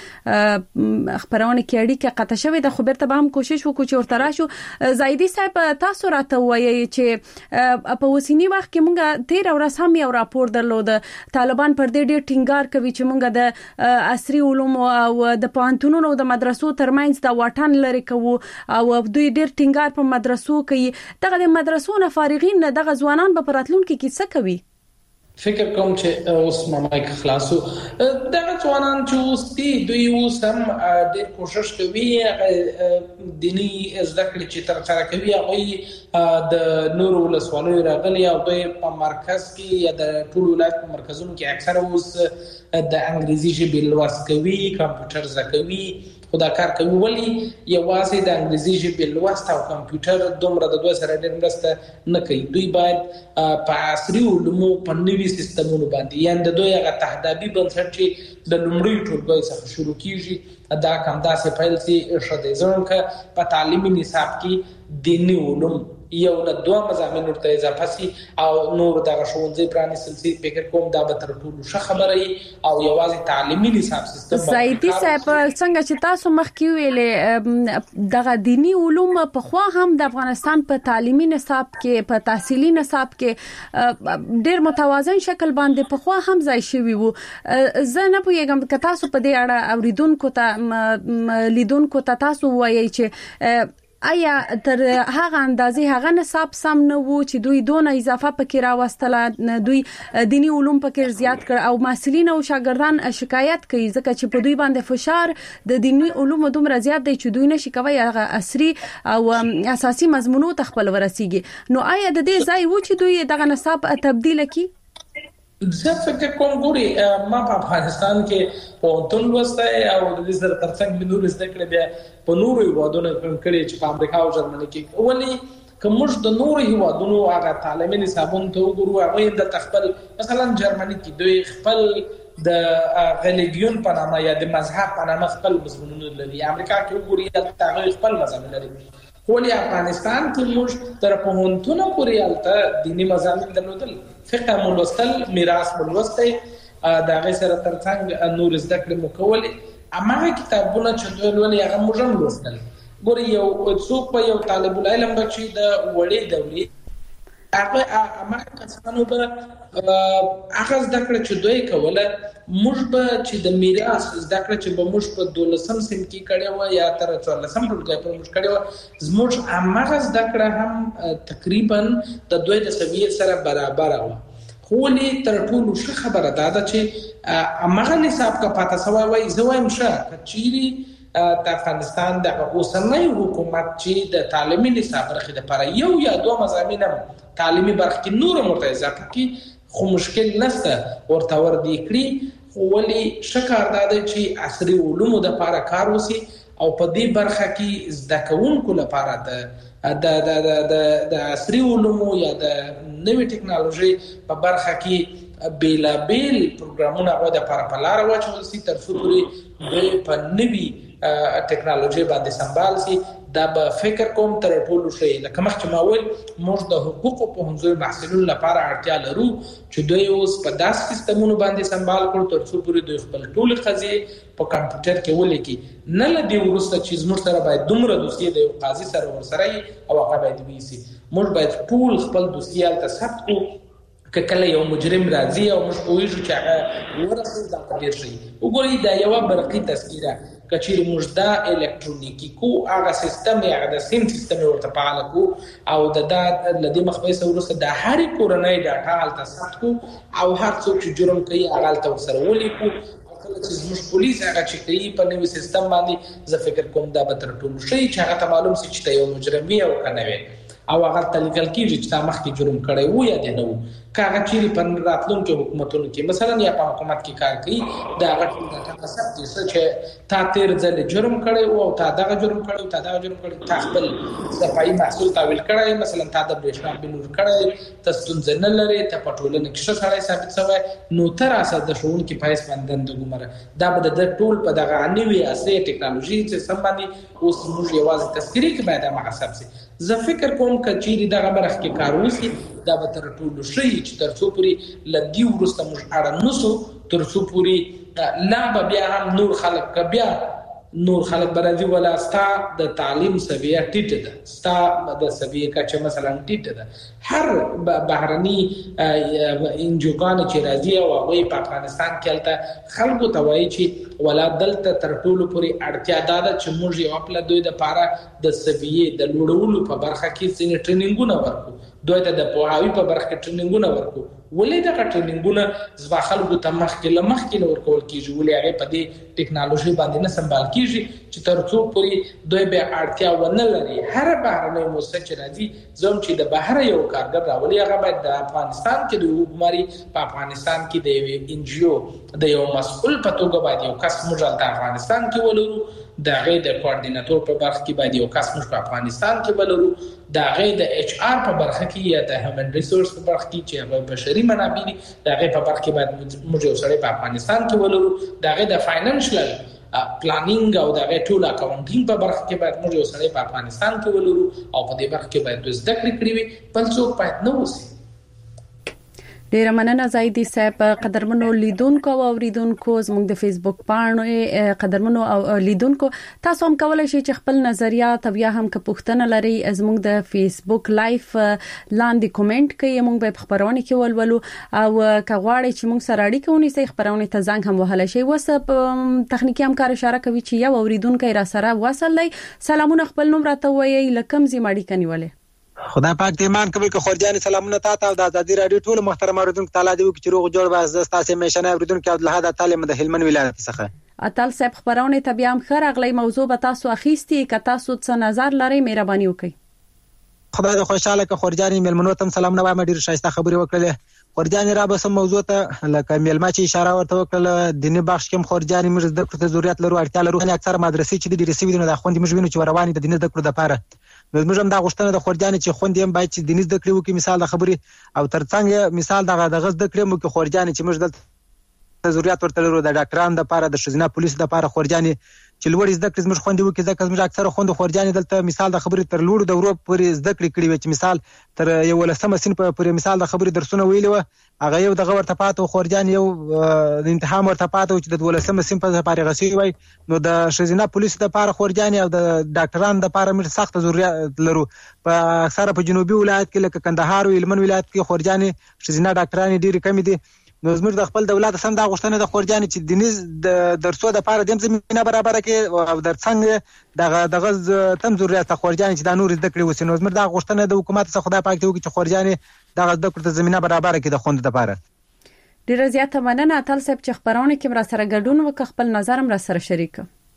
خبرونه کې اړیکه قطع شوې ده. خو بیرته به هم کوشش وکړو چې ورته راشو. زایدی صاحب تاسو راته وایي چې په وسینی وخت کې موږ تیر ورځ هم یو راپور درلود طالبان پر دې ډېر ټینګار کوي چې موږ د عصري علوم او د پوهنتونونو او د مدرسو ترمنځ د واټن لري کوو او دوی ډېر ټینګار په مدرسو کوي. دغه د مدرسو نه فارغین دغه ځوانان به په راتلونکي کې څه کوي؟ فکر کوم چې اوس مامایک خلاصو دغه ځوانان چې اوس دي دوی اوس هم ډېر کوشش کوي دیني زده کړې چې ترسره کوي. هغوی د نورو ولسوالیو راغلي او دوی په مرکز کې یا د ټول ولایت په مرکزونو کې اکثره اوس د انګریزي ژبې لوست کوي کمپیوټر زده کوي. خو دا کار کوي ولې یوازې د انګریزي ژبې لوست او کمپیوټر دومره د دوی سره ډېر مرسته نه کوي. دوی باید په عصري علومو په نوي سیستمونو باندې یعنې د دوی هغه تهدابي بنسټ چې د لومړي ټولګي څخه شروع کیږي دا کم داسې پیل سي ښه دی. ځکه په تعلیمي نصاب کې دیني علوم یو نه دوه مضامین ورته اضافه سي او نور دغه ښوونځي پرانیستل سي. فکر کوم دا به تر ټولو ښه خبره وي او یوازې تعلیمي نصاب سیستم زايدي صاحب څنګه چې تاسو مخکې ویلې دغه دینی علوم په خوا هم د افغانستان په تعلیمي نصاب کې په تحصیلي نصاب کې ډېر متوازن شکل باندې په خوا هم ځای شوی وو. زه نه پوهیږم که تاسو په دې اړه اوریدونکو ته لیدونکو ته تاسو وایي چې آیا تر هغه اندازې هغه نصاب سم نه وو چې دوی دونه اضافه پکې راوستله، دوی دینی علوم پکې زیات کړ او محصلین او شاګردان شکایت کوي ځکه چې په دوی باندې فشار د دینی علوم دومره زیات دی چې دوی نشي کوي هغه عصري او اساسي مضمونو ته خپل ورسیږي. نو آیا د دې ځای وو چې دوی دغه نصاب تبدیل کړي؟ زه فکر کوم ګوري ما په افغانستان کې په ټول وسته او د دې سره ترڅنګ به نور زده کړې بیا په نورو هیوادونو کې چې په امریکا او جرمني کې ولي کومش د نورو هیوادونو هغه تعلیمي نصابونه ته وګورو هغه د تخپل مثلا جرمني کې دوی خپل د غلیګیون په نامه یا د مذهب په نامه خپل مضمونونه لري. امریکا کې وګوري هغه خپل مضمون لري. خو له افغانستان کې موږ تر پوهنتون پورې الته دینی مضامین درلودل، فقه مولوستل، میراث مولوستل، دا غي سره ترڅنګ نور زده کړې مو کولې. امغه کتابونه چې دوی ولې هغه موږ هم لوستل. ګوري یو څوک په یو طالب العلم بچي د وړې دورې هغه امغه کسانو به هغه زده کړې چې دوی کوله موږ به چې د میراث زده کړې چې به موږ په دولسم سیم کې کړي و یا تر څوارلسم ټولګي په موږ کړي و زموږ امغه زده کړه هم تقریبا د دوی د سویې سره برابر و. خو لې تر ټولو ښه خبره ده چې امغه نصاب کا پاتې سوی وای زویم شه کچيري د افغانستان د اوسنۍ حکومت چې د تعلیمي نصاب برخه لپاره یو یا دوه مضامین تعلیمي برخه کې نور مرتضی کی خو مشکل نشته ورته ور دي کړی. خو ولي شکر داده چې عصري علوم د لپاره کار وسی او په دې برخه کې زده کوونکو لپاره د د د د د عصري علوم یا د نوې ټکنالوژي په برخه کې بیلا بیل پروګرامونه غو د لپاره په لار واچول سي تر څو پورې په نوې ټکنالوژي باندې سمبال سي. دا به فکر کوم تر ټولو شي لکه مخکې ما ویل موږ د حقوقو په هنځو محصلینو لپاره اړتیا لرو چې دوی اوس په داس سیستمونو باندې سمبال کړو تر څو پورې دوی خپل ټول قضیه په کمپیوټر کې ولیکي. نه لدی ورسته چې موږ سره باید دومره دوسیه د یو قاضي سره ورسره او هغه باید ویسي. موږ باید ټول خپل دوسیه ته ثبت کړو که کله یو مجرم راځي او موږ پوهیږو چې هغه ورسره د ډیر شي. وګورئ دا یو برقي تذکره کچیر موږ دا الکترونیکی کو هغه سیستم یا د سیم سیستم ورته فعال کو او د د لدی مخبې سره د هر کورنۍ ډاټا الته ثبت کو او هر څوک چې جرم کوي هغه الته سره ولیکو. کله چې موږ پولیس هغه چې کوي په نوې سیستم باندې زه فکر کوم دا به تر ټولو شي چې هغه ته معلوم شي چې یو مجرم او کنه وي او هغه تلګل کیږي چې تا مخکې جرم کړی وو یا دی نو کاغه چې په راتلونکو حکومتونو کې مثلا یا په حکومت کې کار کوي دا هغه ډاټا ثبت دي چې تا تیر ځل جرم کړی وو او تا دغه جرم کړی تا دغه جرم کړی تا خپل صفایي محصول تاویل کړی مثلا تا د برېښنا بل ور کړی تاسو ستونزه نه لري ته په ټولنه کې څه سړی ثابت شوی نو تر اساس د شون کې پایس باندې د ګمره دا به د ټول په دغه نوې اسې ټکنالوژي چې سم باندې اوس موږ یوازې تذکری کې باید هغه ثبت شي. زه فکر کوم کچيري دغه برخه کې کار وسی دا به تر ټولو شي چې تر څو پوری لدی ورسته موږ اړه نسو تر څو پوری لا بیا هم نور خلک بیا نور خلک برازي ولا ستا د تعلیم سویه ټیټه ده ستا د سویه کچه مثلا ټیټه ده. هر بهرني انجوګان چې راځي او هغه په افغانستان کې الته خلکو ته وایي چې ولا دلته تر ټولو پوری اړتیا ده چې موږ یو خپل دوی د پاره د سویه د لوړولو په برخه کې ځینې ټریننګونه ورکو دوی ته د پوهاوی په برخه کې ټریننګونه ورکو. ولې دا ټریننګونه زوا خلکو ته مخکې لمخکې نور کول کیږي ولې هغه په دې ټکنالوژي باندې نه سمبال کیږي چې تر څو پوری دوی به اړتیا ونه لري. هر بهرنۍ موسسه چې راځي زوم چې د بهر یو کارګر راولي هغه باید د افغانستان کې د حکومت په افغانستان کې د یو ان جی او د یو مسؤل په توګه باید یو کس موږ د افغانستان کې ولرو دا غي د کوارډیناتور په برخه کې باید یو کس موږ په افغانستان کې ولرو دا غي د ایچ آر په برخه کې یا د هیومن ریسورس په برخه کې چې بشري منابع دي دا غي په برخه کې باید موږ یو سره په افغانستان کې ولرو دا غي د فاینانشل پلانینګ او د ټول اکاونټینګ په برخه کې باید موږ یو سړی په افغانستان کې ولرو او په دې برخه کې باید د زده کړې کړی وي، بل څوک باید نه وسی. ډیره مننه زاهدي صاحب. قدرمنو لیدونکو او اوریدونکو زموږ د فیسبوک پاڼې قدرمنو او لیدونکو تاسو هم کولای شئ چې خپل نظریات او یا هم که پوښتنه لري زموږ د فیسبوک لایف لاندې کومنټ کړئ، موږ به خبرونه کې ولولو او که غواړئ چې موږ سره اړیکه ونیسئ خبرونه ته زنګ هم وهلی شئ. وسه تخنیکی همکار اشاره کوي چې یو اوریدونکو را سره وصل دی. سلامونه، خپل نوم راته وایي، لکم زی ماړی کنيولې. خدای پاک دې ایمان کوي که خورجان سلامونه تاسو او د آزادي رادیو ټول محترم اوریدونکو تعالی دې وکړي چې روغ جوړ واسه تاسو میشنه اوریدونکو او د هدا تعلیم د هلمند ولایت څخه. اتل صاحب خبرونه ته بیا هم خیر اغلی موضوع به تاسو اخیستي، که تاسو څه نظر لرئ مهرباني وکړئ. خدای دې خوشاله که خورجان ملمنو تم سلامونه وایم، ډیر شایسته خبرې وکړلې. خورجان را به سم موضوع ته لکه ملما چې اشاره ورته وکړه دیني بخش کې خورجان موږ د کړه ضرورت لرو، اړتیا لرو. نه اکثر مدرسې چې د ریسیوي نه د خوندې موږ وینو چې رواني د دیني د کړه د پاره نو موږ هم دا غوښتنه د خورجان چې خوندې هم باید چې دیني د کړه وکي مثال د خبرې او ترڅنګ مثال دغه د غز د کړه مو کې خورجان چې موږ د ضرورت ورته لرو د ډاکټرانو د پاره د شزینه پولیس د پاره خورجان چې لوړ زده کړې موږ خوندې وکي ځکه موږ اکثر خوند خورجان دلته مثال د خبرې تر لوړ د ورو پورې زده کړې کړې چې مثال تر یو لسمه سن پورې مثال د خبرې درسونه ویلي و هغه یو دغه ورته پاتو خورجان یو د امتحان ورته پاتو چې د ولسمه سن په پاره غسی وای نو د شزینه پولیس د پاره خورجان او د ډاکټرانو د پاره موږ سخت ضرورت لرو. په اکثر په جنوبي ولایت کې لکه کندهار او هلمند ولایت کې خورجان شزینه ډاکټران ډیر کم دي. نو زموږ د خپل دولت سم دا غوښتنه د خورجان چې دیني د درسو د پاره د زمينه برابر کې او در څنګه دغه دغه تم ضرورت خورجان چې د نور زده کړې وسینو زموږ دا غوښتنه د حکومت څخه خدای پاک ته وکړي چې خورجان دغه د کړه زمينه برابر کې د خوند د پاره. ډیر زیاته مننه اتل صاحب چې خبرونه کې را سره ګډون وکړ، خپل نظر هم را سره شریک.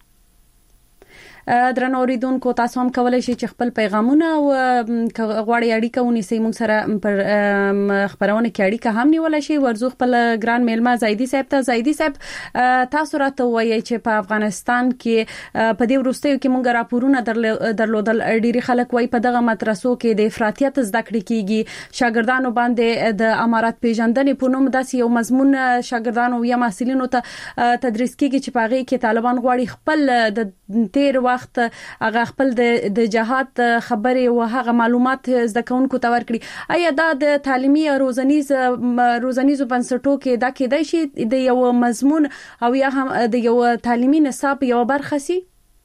درنو اوریدونکو تاسو هم کولای شئ چې خپل پیغامونه او غواړی اړیکه ونیسئ موږ سره پر خبرونه کې اړیکه هم نیولای شئ. ورزو خپل ګران میلمه زاهدي صاحب ته زاهدي صاحب تاسو راته وایي چې په افغانستان کې په دې وروستیو کې موږ راپورونه درلودل ډیری خلک وایي په دغه مدرسو کې د افراطیت زده کړې کیږي، شاګردانو باندې د امارات پیژندنې په نوم داسې یو مضمون شاګردانو یا محصلینو ته تدریس کیږي چې په هغه کې طالبان غواړي خپل د تیر وخت هغه خپل د جهاد خبرې او هغه معلومات زده کوونکو ته ورکړي. آیا دا د تعلیمي روزنیز روزنیزو بنسټو کې دا کېدای شي د یو مضمون او یا هم د یو تعلیمي نصاب یو برخه سي؟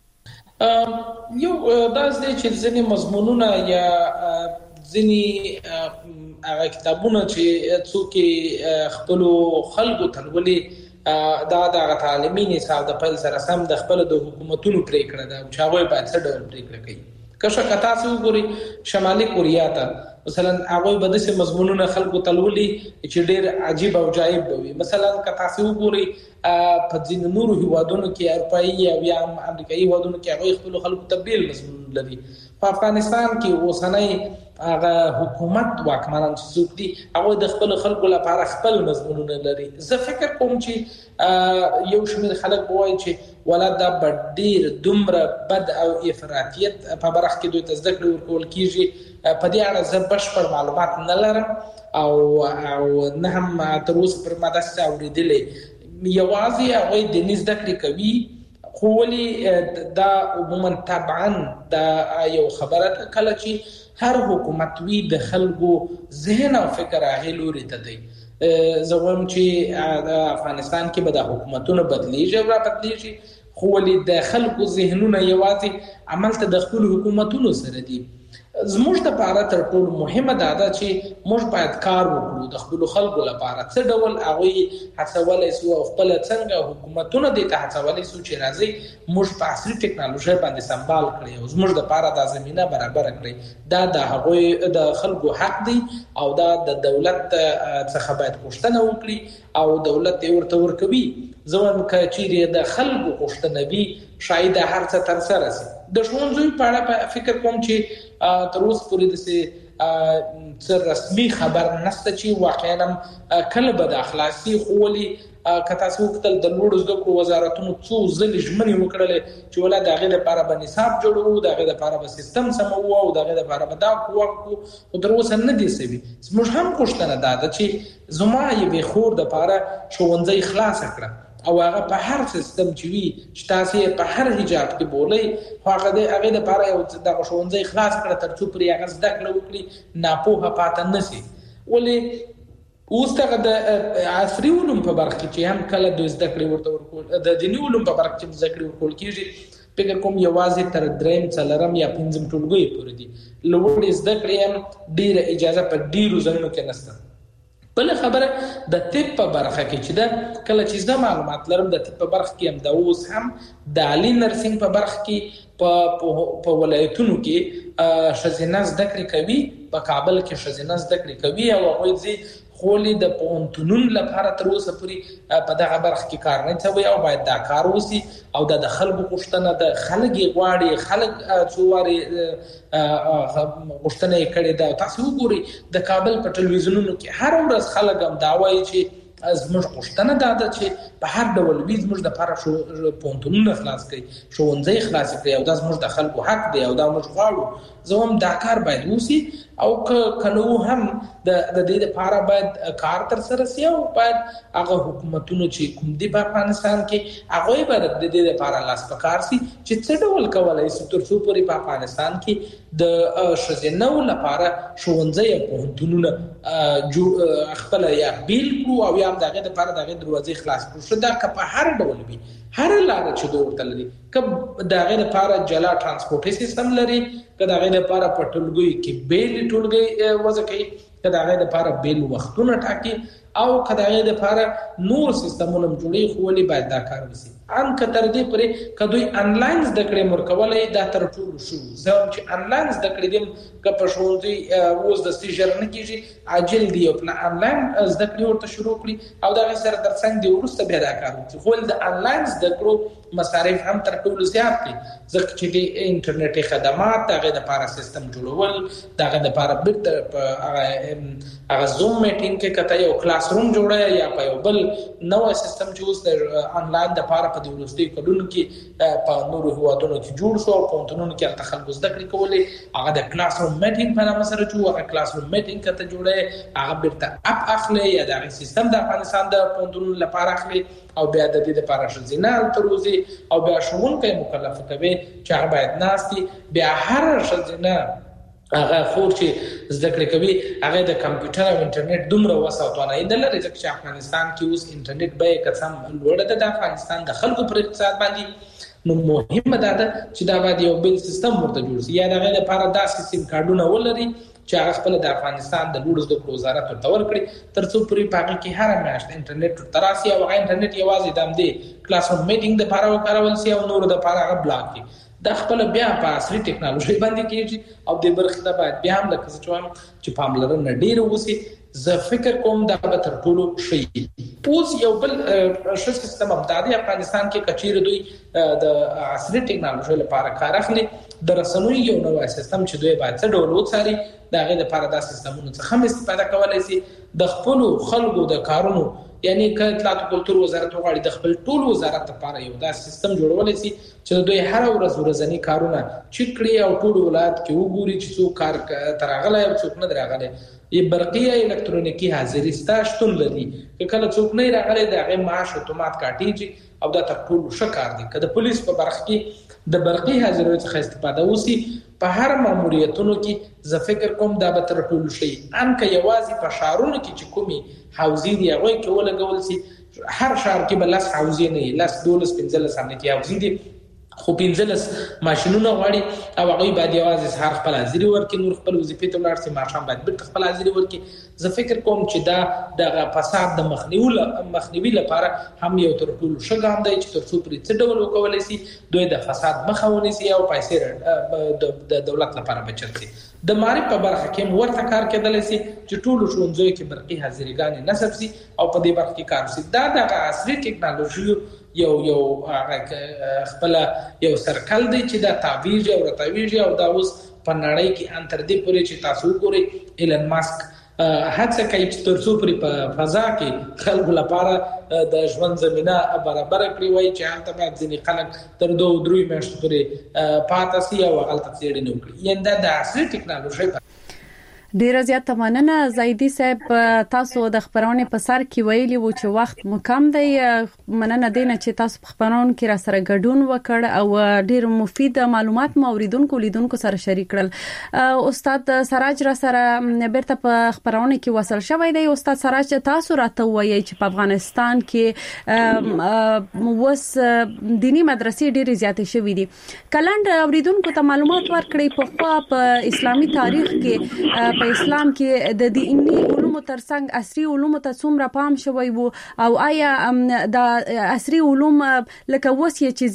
یو دا چې ځینې مضمونونه یا ځینې هغه کتابونه چې څوک خپل خلکو تلولي دا د تعلیمي نصاب د پیل سره سم د خپل د حکومتونو پریکړه ده چې هغه باید څه ډول پریکړه کوي. که څه کتا څو ګوري شمالي کوریا ته مثلا هغه به د مضمونونو خلکو تلولي چې ډېر عجیب او جالب وي. مثلا کتا څو ګوري په ځینو نورو هیوادونو کې اروپایي او یا امریکایي هیوادونو کې هغه خپل خلکو تبدیل مضمون لري. په افغانستان کې اوسنۍ هغه حکومت واکمنان چې څوک دي هغه د خپل خلکو لپاره خپل مضمونونه لري. زه فکر کوم چې یو شمېر خلک وایي چې ولدا بدیر دومره بد او افراطیت په برخ کې دوی ته زده کړې ورکول کیږي. په دې اړه زه بشپړ معلومات نه لرم او او نه هم تر اوسه پر ماده څه اورېدلې. یوازې هغوی دیني زده کړې کوي خو ولې دا عموما طبعا دا یو خبره ده کله چې هر حکومت وی د خلکو ذهن او فکر هغه لوري ته دی. زه وایم چې د افغانستان کې به د حکومتونو بدلیږي او را بدلیږي خو ولې د خلکو ذهنونه یوازې عمل ته د خپل حکومتونو سره دي. زموږ د لپاره تر ټولو مهمه دا ده چې موږ باید کار وکړو د خپل خلکو لپاره څه ډول هغه هڅولای سو او خپل څنګه حکومتونه د ته هڅولای سو چې راځي موږ په عصري ټکنالوژي باندې سمبال کړی او زموږ د لپاره د زمينه برابر کړی. دا د هغه د خلکو حق دی او دا د دولت څخه باید غوښتنه وکړي او دولت یې ورته ورکوي. زموږ کچېری د خلکو غوښتنه وی شاید هر څه تر سره سي. د ښوونځي په اړه فکر کوم چې تر اوسه پورې د څه رسمي خبر نشته چې واقعا کله به د اخلاصي خولي که تاسو وکتل د لوړ زده کړو وزارتونو څو ځلې ژمنې وکړلې چې ولا د هغې لپاره به نصاب جوړوو، د هغې لپاره به سیستم سموو او د هغې لپاره به دا کوو خو تر اوسه نه دي سوي. زموږ هم غوښتنه دا ده چې زما یوې خور دپاره ښوونځی خلاصه کړه او هغه په هر سیستم چې وي چې تاسو په هر حجاب کې بولئ هغه د هغه لپاره یو د ښوونځي خلاص کړ تر څو پر هغه زده کړه وکړي ناپوهه پاتې نشي. ولې اوس ته د عصري علوم په برخه کې چې هم کله د زده کړې ورته ورکول د دیني علوم په برخه کې زده کړې ورکول کیږي فکر کوم یوازې تر دریم څلورم یا پنځم ټولګي پورې دي. لوړ زده کړې هم ډیره اجازه په ډیرو ځایونو کې نشته. بل خبره د طب په برخه کې چې دا کله چې زما معلومات لرم د طب په برخه کې هم د اوس هم د عالی نرسنګ په برخه کې په په ولایتونو کې شزینه زده کړې کوي. په کابل کې شزینه زده کړې کوي او هغوی ځي خولي د پونتونون لپاره تر اوسه پورې په دغه برخه کې کار نه کوي او باید دا کار وسی او د خلکو غوښتنه د خلک غواړي خلک څواري غوښتنه کړي دا تاسو وګورئ د کابل په ټلویزیونونو کې هر ورځ خلک هم دا وایي چې زموږ غوښتنه دا ده چې په هر ډول وي زموږ د لپاره شو پونتونونه خلاص کړي ښوونځي خلاص کړي او دا زموږ د خلکو حق دی او دا موږ غواړو. زه هم دا کار باید وسی او کنو هم د د دې لپاره باید کار تر سره سی او باید هغه حکومتونو چې کوم دی په افغانستان کې هغه باید د دې لپاره لاس پکار سي چې څه ډول کولای شي تر څو پورې په افغانستان کې د شزینو لپاره ښوونځي او پوهنتونونه خپل یا بیل کو او یا دغه لپاره دغه دروازې خلاص کړو. شو دا که په هر ډول وي هر لاره چې دوی ورته لري که دغه لپاره جلا ترانسپورټي سیستم لري که دغه لپاره په ټولګي کې بیل ټولګي وځي که دغه لپاره بیل وختونه ټاکي او که دغه لپاره نور سیستمونه جوړي خو ولې باید دا کار وشي. ان که تر دې پرې که دوی انلاین زده کړې مرکولې دا تر ټولو شو. زه چې انلاین زده کړې دیم که په ښوونځي اوس د سټیجر نه کېږي عاجل دی او انلاین زده کړې ورته شروع کړي او دغه سره تر څنګ دی وروسته بیا دا کار وکړي. خو د انلاین زده کړو مصارف هم تر ټولو زیات دي ځکه چې د انټرنیټي خدمات دغه لپاره سیستم جوړول دغه لپاره بیرته هغه زوم میټینګ کې کته یو کلاس روم جوړه یا په یو بل نوې سیستم چې اوس د انلاین لپاره د ورستي کډونو کې په نورو هوادونو کې جوړ شو او پونتونونو کې الته خلک زده کړې کولې هغه د کلاس روم میټینګ په نامه سره چې هغه کلاس روم میټینګ کته جوړه هغه بیرته اپ اخلي یا د سیستم د افغانستان د پونتونونو لپاره اخلي او بیا د دې لپاره شزینه تروزی او بیا شوونکې مکلف کوي چې هغه باید ناستي بیا هر شزینه هغه خور چې زده کړې کوي هغه د کمپیوټر او انټرنیټ دومره وساتونه یې لري چې افغانستان کې اوس انټرنیټ به قسم لوړه ده د افغانستان د خلکو پر اقتصاد باندې نو مهمه ده چې دا باید یو بل سیستم ورته جوړ شي یا دغه لپاره داسې سیم کارډونه ولري چې هغه خپل د افغانستان د لوړ زده کړو وزارت ورته ورکړي تر څو پورې پاکي کې هر میاشت انټرنیټ تراسي او هغه انټرنیټ یوازې د امدې کلاس روم میټینګ د لپاره وکارول شي او نور د لپاره هغه بلاک کی د خپل بیا په عصري ټکنالوژي باندې کېږي او د برخه د باید بیا هم لکه څه چوم چې پاملرنه ډیر وسی زه فکر کوم دا به تر ټولو شي. اوس یو بل ښه سیستم هم د افغانستان کې کچیر دوی د عصري ټکنالوژي لپاره کار اخلي د رسنوي یو نوې سیستم چې دوی باید څه ډول وڅاري دغه لپاره د سیستمونو څخه هم استفاده کولای شي د خپل خلکو د کارونو یعنی که اطلاعات او کلتور وزارت وغواړي د خپل ټول وزارت لپاره یو داسې سیستم جوړولای شي چې دوی هر ورځ ورځنی کارونه چې کړی او ټول ولایت کې وګوري چې څو کار ترغله او څوک نه راغله ی برقیه الکترونیکی حاضری ستاشتون لري که کله څوک نه راغله دغه معاش اتومات کاټیږي او دا تر ټولو ښه کار دی. که د پولیس په برخه کې د برقی حاضری څخه استفاده وسی په هر ماموریتونو کې زه فکر کوم دا به تر ټولو شي ان که یوازې په شهرونو کې چې کومي حوزې دی هغه کې ولګول شي هر شهر کې بل لاس حوزې نه لاس دولس پنځلس امنیتي حوزې دي خو پنځلس ماشينونه غواړي او هغه باید یوازې هر خپل حاضری ورکړي نور خپل وظیفې ته لاړ شي ماشام باید بیرته خپل حاضری ورکړي. زه فکر کوم چې دا د فساد د مخنیوي مخنیوي لپاره هم یو تر ټولو ښه ګام دی چې تر څو پرې څه ډول وکولای شي دوی د فساد مخه ونیسي او پیسې د دولت لپاره بچت شي. د معرفت په برخه کې ورته کار کېدلی شي چې ټول ښوونځیو کې برقي حاضریګانې نصب شي او په دې برخه کې کار وشي. دا د عصري ټکنالوژي یو یو خپل یو سرکل دی چې دا تعویج او رتاویج او دا اوس په نړۍ کې ان تر دې پورې چې تاسو وګورئ ایلن ماسک هڅه کوي چې تر څو پورې په فضا کې خلکو لپاره د ژوند زمينه برابر کړی وای چې هلته باید ځینې خلک تر دوه درې میاشتې پورې پاتې شي او هلته څېړنې وکړي. یعنې دا د عصري ټکنالوژي ډیر زیات مننه زیدی صاحب تاسو د خبرونه په سر کې ویلي وو چې وخت مو کم دی مننه دینه چې تاسو په خبرونه کې را سره ګډون وکړ او ډیر مفید معلومات مو اوریدونکو لیدونکو سره شریک کړل استاد سراج را سره بیرته په خبرونه کې وصل شوی دی استاد سراج تاسو راته وایي چې په افغانستان کې وس دینی مدرسې ډیر زیات شوې دي کلند اوریدونکو ته معلومات ورکړي په خوا په اسلامي تاریخ کې په اسلام کې د دینی علومو ترڅنګ عصري علومو ته څومره پام شوی وو او آیا د عصري علوم لکه وسیه چې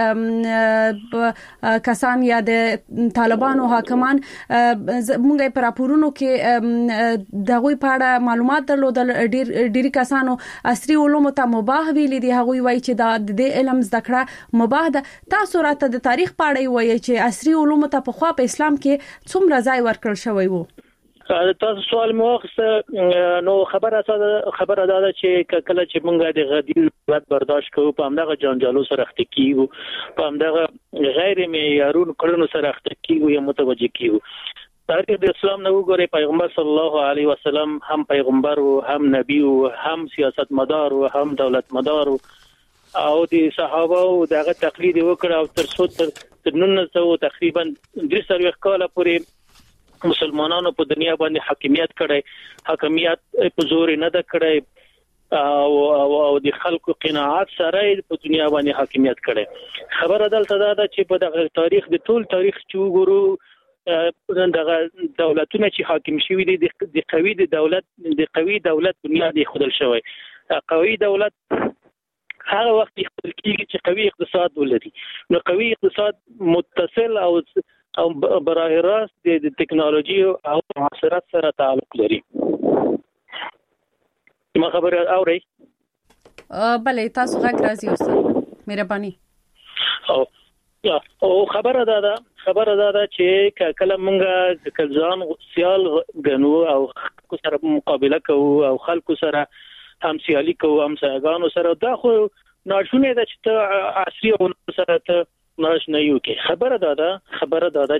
ځینی کسان یا د طالبانو حاکمان موږ په راپورونو کې دغه په اړه معلومات درلودل ډیر ډیر کسانو عصري علومو ته مباح ویل دي هغه وایي چې د علم زده کړه مباح ده تاسو راته د تاریخ په اړه وایي چې عصري علومو ته په خوا په اسلام کې څومره ځای ورکړل شوی وو تاسو سوال مو واخیسته نو خبره خبره دا ده چې کله چې مونږ د غدیر وخت برداشت کوو په همدغه جنجالو سره اخته کیږو په همدغه غیر معیارونو کړنو سره اخته کیږو یا متوجه کیږو تاریخ د اسلام نو ګوري پیغمبر صلی الله علیه وسلم هم پیغمبر او هم نبی او هم سیاستمدار او هم دولت مدار او د صحابه او دغه تقلید وکړ او تر څو تر نن څو تقریبا درې سروي کاله پورې مسلمانانو په دنیا باندې حاکمیت کړي حاکمیت په زور نه ده کړي او او د خلکو قناعت سره په دنیا باندې حاکمیت کړي خبره دلته دا ده چې په دغه تاریخ د ټول تاریخ چې وګورو دغه دولتونه چې حاکم شوي دي د قوي د دولت د قوي دولت بنیاد خودل شوی قوي دولت هغه وخت خپل کېږي چې قوي اقتصاد ولري نو قوي اقتصاد متصل او او براه راست د ټکنالوژي او معاصرت سره تعلق لري ما خبره اوري بلې تاسو غږ راځي استاد مهرباني او یا او خبره دا ده خبره دا ده چې کله مونږه کلزان سیال غنو او خلکو سره مقابله کوو او خلکو سره هم سیالي کوو هم ساګانو سره دا خو ناشونه ده چې ته عصري او سره ته ناش نه یو کې خبره دا ده خبره دا ده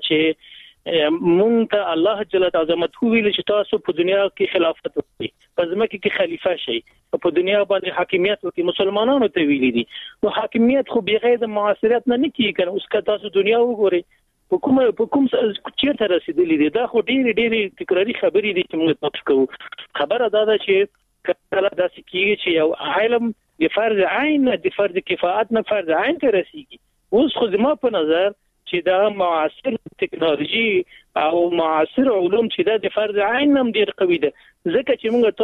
چې مونږ ته الله جل عظمت ویل چې تاسو په دنیا کې خلافت وکړئ په ځمکه کې خلیفہ شئ په دنیا باندې حاکمیت وکړئ مسلمانانو ته ویل دي نو حاکمیت خو بغیر د معاصرت نه نه کیږي کنه اوس که تاسو دنیا وګورئ په کوم په کوم چیرته رسیدلې دي دا خو ډېری ډېری تکراری خبرې دي چې موږ تاسو کوو خبره دا ده چې کله داسې کیږي چې یو علم د فرض عین د فرض کفایت نه فرض عین ته رسیږي اوس خو زما په نظر چې دا معاصر ټکنالوژي او معاصر علوم چې دا د فرض عین هم ډیر قوي ده ځکه چې موږ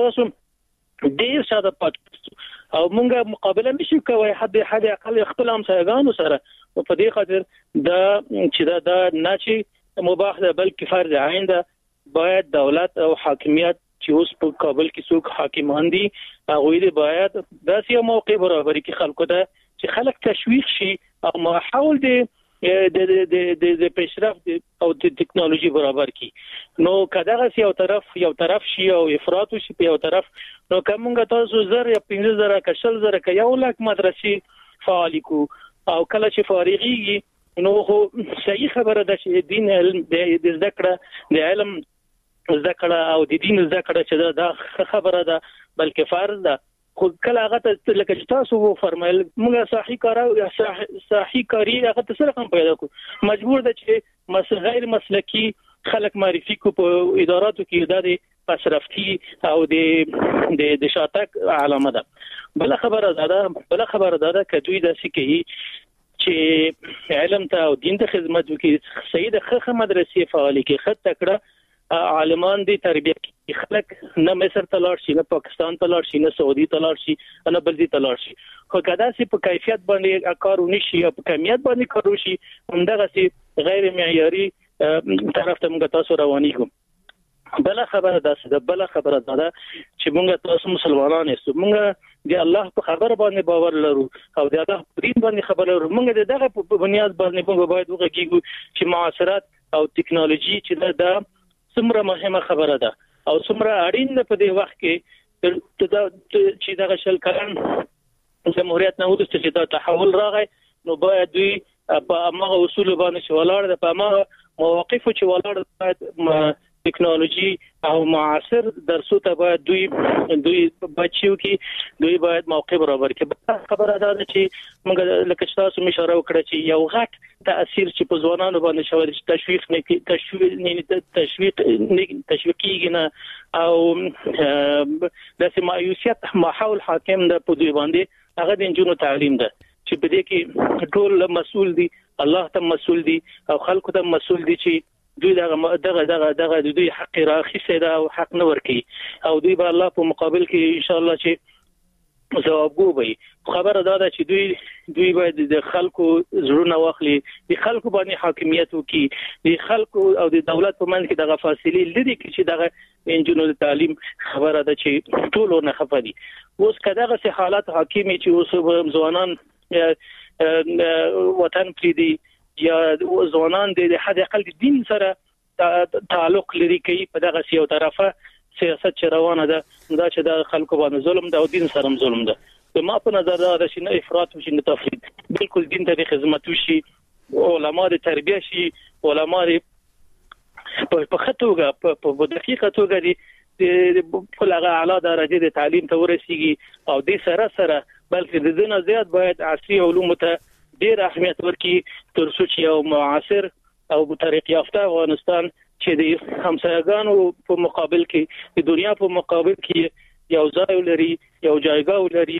تاسو ډیر ساده پات او موږ مقابله نشو کوي حد حد اقل خپل همسایګانو سره او په دې خاطر دا چې دا دا نه چې مباح ده بلکې فرض عین ده باید دولت او حاکمیت چې اوس په کابل کې څوک حاکمان دي هغه دې باید داسې موقع برابرۍ کې خلکو ته چې خلک تشویق شي او محاول دي د د د د پیشرفت او د ټکنالوژي برابر کی نو کداغه یو طرف یو طرف شي او افراط شي په یو طرف نو کومه تاسو زر یا پنځه زره کشل زره ک یو لاک مدرسې فعال کو او کله چې فارغيږي نو خو صحیح خبره ده چې دین علم د ذکر د علم ذکر او د دین ذکر چې دا خبره ده بلکې فرض ده خو کله هغه ته لکه تاسو وو فرمایل موږ صحیح کارو یا صحیح کاری هغه ته سره هم پیدا کو مجبور ده چې مس غیر مسلکی خلک معرفي کو په اداراتو کې د پسرفتی او د د شاتک علامه ده بل خبره ده بل خبره ده چې دوی د سکی چې علم ته او دین ته خدمت وکړي صحیح د خخه مدرسې فعال کې خط تکړه عالمان دي تربیه کې خلک نه مصر ته لاړ شي نه پاکستان ته لاړ شي نه سعودي ته لاړ شي نه بلځي ته لاړ شي خو کدا سي په کیفیت باندې کارونه شي او په کمیت باندې کارو شي همدغه سي غیر معیاري طرف ته موږ تاسو رواني کوم بل خبره ده بل خبره ده چې موږ تاسو مسلمانان یو موږ د الله په خبر باندې باور لرو او د الله په دین باندې خبر لرو موږ دغه په بنیاد باندې موږ باید وګورو چې معاصرت او ټکنالوژي چې دا څومره مهمه خبره ده او څومره اړین ده په دې وخت کې چې دا شل کلن جمهوریت نه ورسته چې دا تحول راغی نو باید دوی په هغه اصول باندې ولاړ ده په هغه مواقف چې ولاړ باید ټکنالوژي او معاصر درسو ته باید دوی دوی بچیو کې دوی باید موقع برابر کړي. خبره ده چې موږ لکه تاسو مشوره وکړه چې یو غټ تاثیر چې په ځوانانو باندې شوی تشویق نه کی تشویق نه تشویق تشویقي نه او د مایوسیت ماحول حاکم ده په دوی باندې هغه د جنونو تعلیم ده چې په دې کې ټول مسؤل دي الله ته مسؤل دي او خلکو ته مسؤل دي چې دوی دغه دغه دغه دغه دوی حق راخصه ده او حق نه ورکي او دوی به الله په مقابل کې ان شاء الله چې ځوابګو وي. خبره دا ده چې دوی دوی باید د خلکو زړونه واخلي د خلکو باندې حاکمیت وکړي د خلکو او د دولت په منځ کې دغه فاصله لري چې دغه انجنونو د تعلیم خبره ده چې ټول نه خفدي. اوس کداغه سه حالات حاکمي چې اوس ځوانان وطن پریدي یا ځوانان د حد اقل د دین سره تعلق لري کوي په دغه سیو طرفه سیاست چې روانه ده دا چې د خلکو باندې ظلم ده او دین سره ظلم ده. په ما په نظر دا چې نه افراط وشي نه تفرید بالکل دین ته خدمت وشي علما د تربیه شي علما په خطوګه په دقیقه توګه دي په لغه اعلی درجه د تعلیم ته ورسیږي او د سره سره بلکې د دنیا زیات باید عصري علوم ته ډیر اهمیت ورکړي تر څو چې یو معاصر او طریق یافته افغانستان چې د همسایګانو په مقابل کې د دنیا په مقابل کې یو ځای لري یو جایګاه لري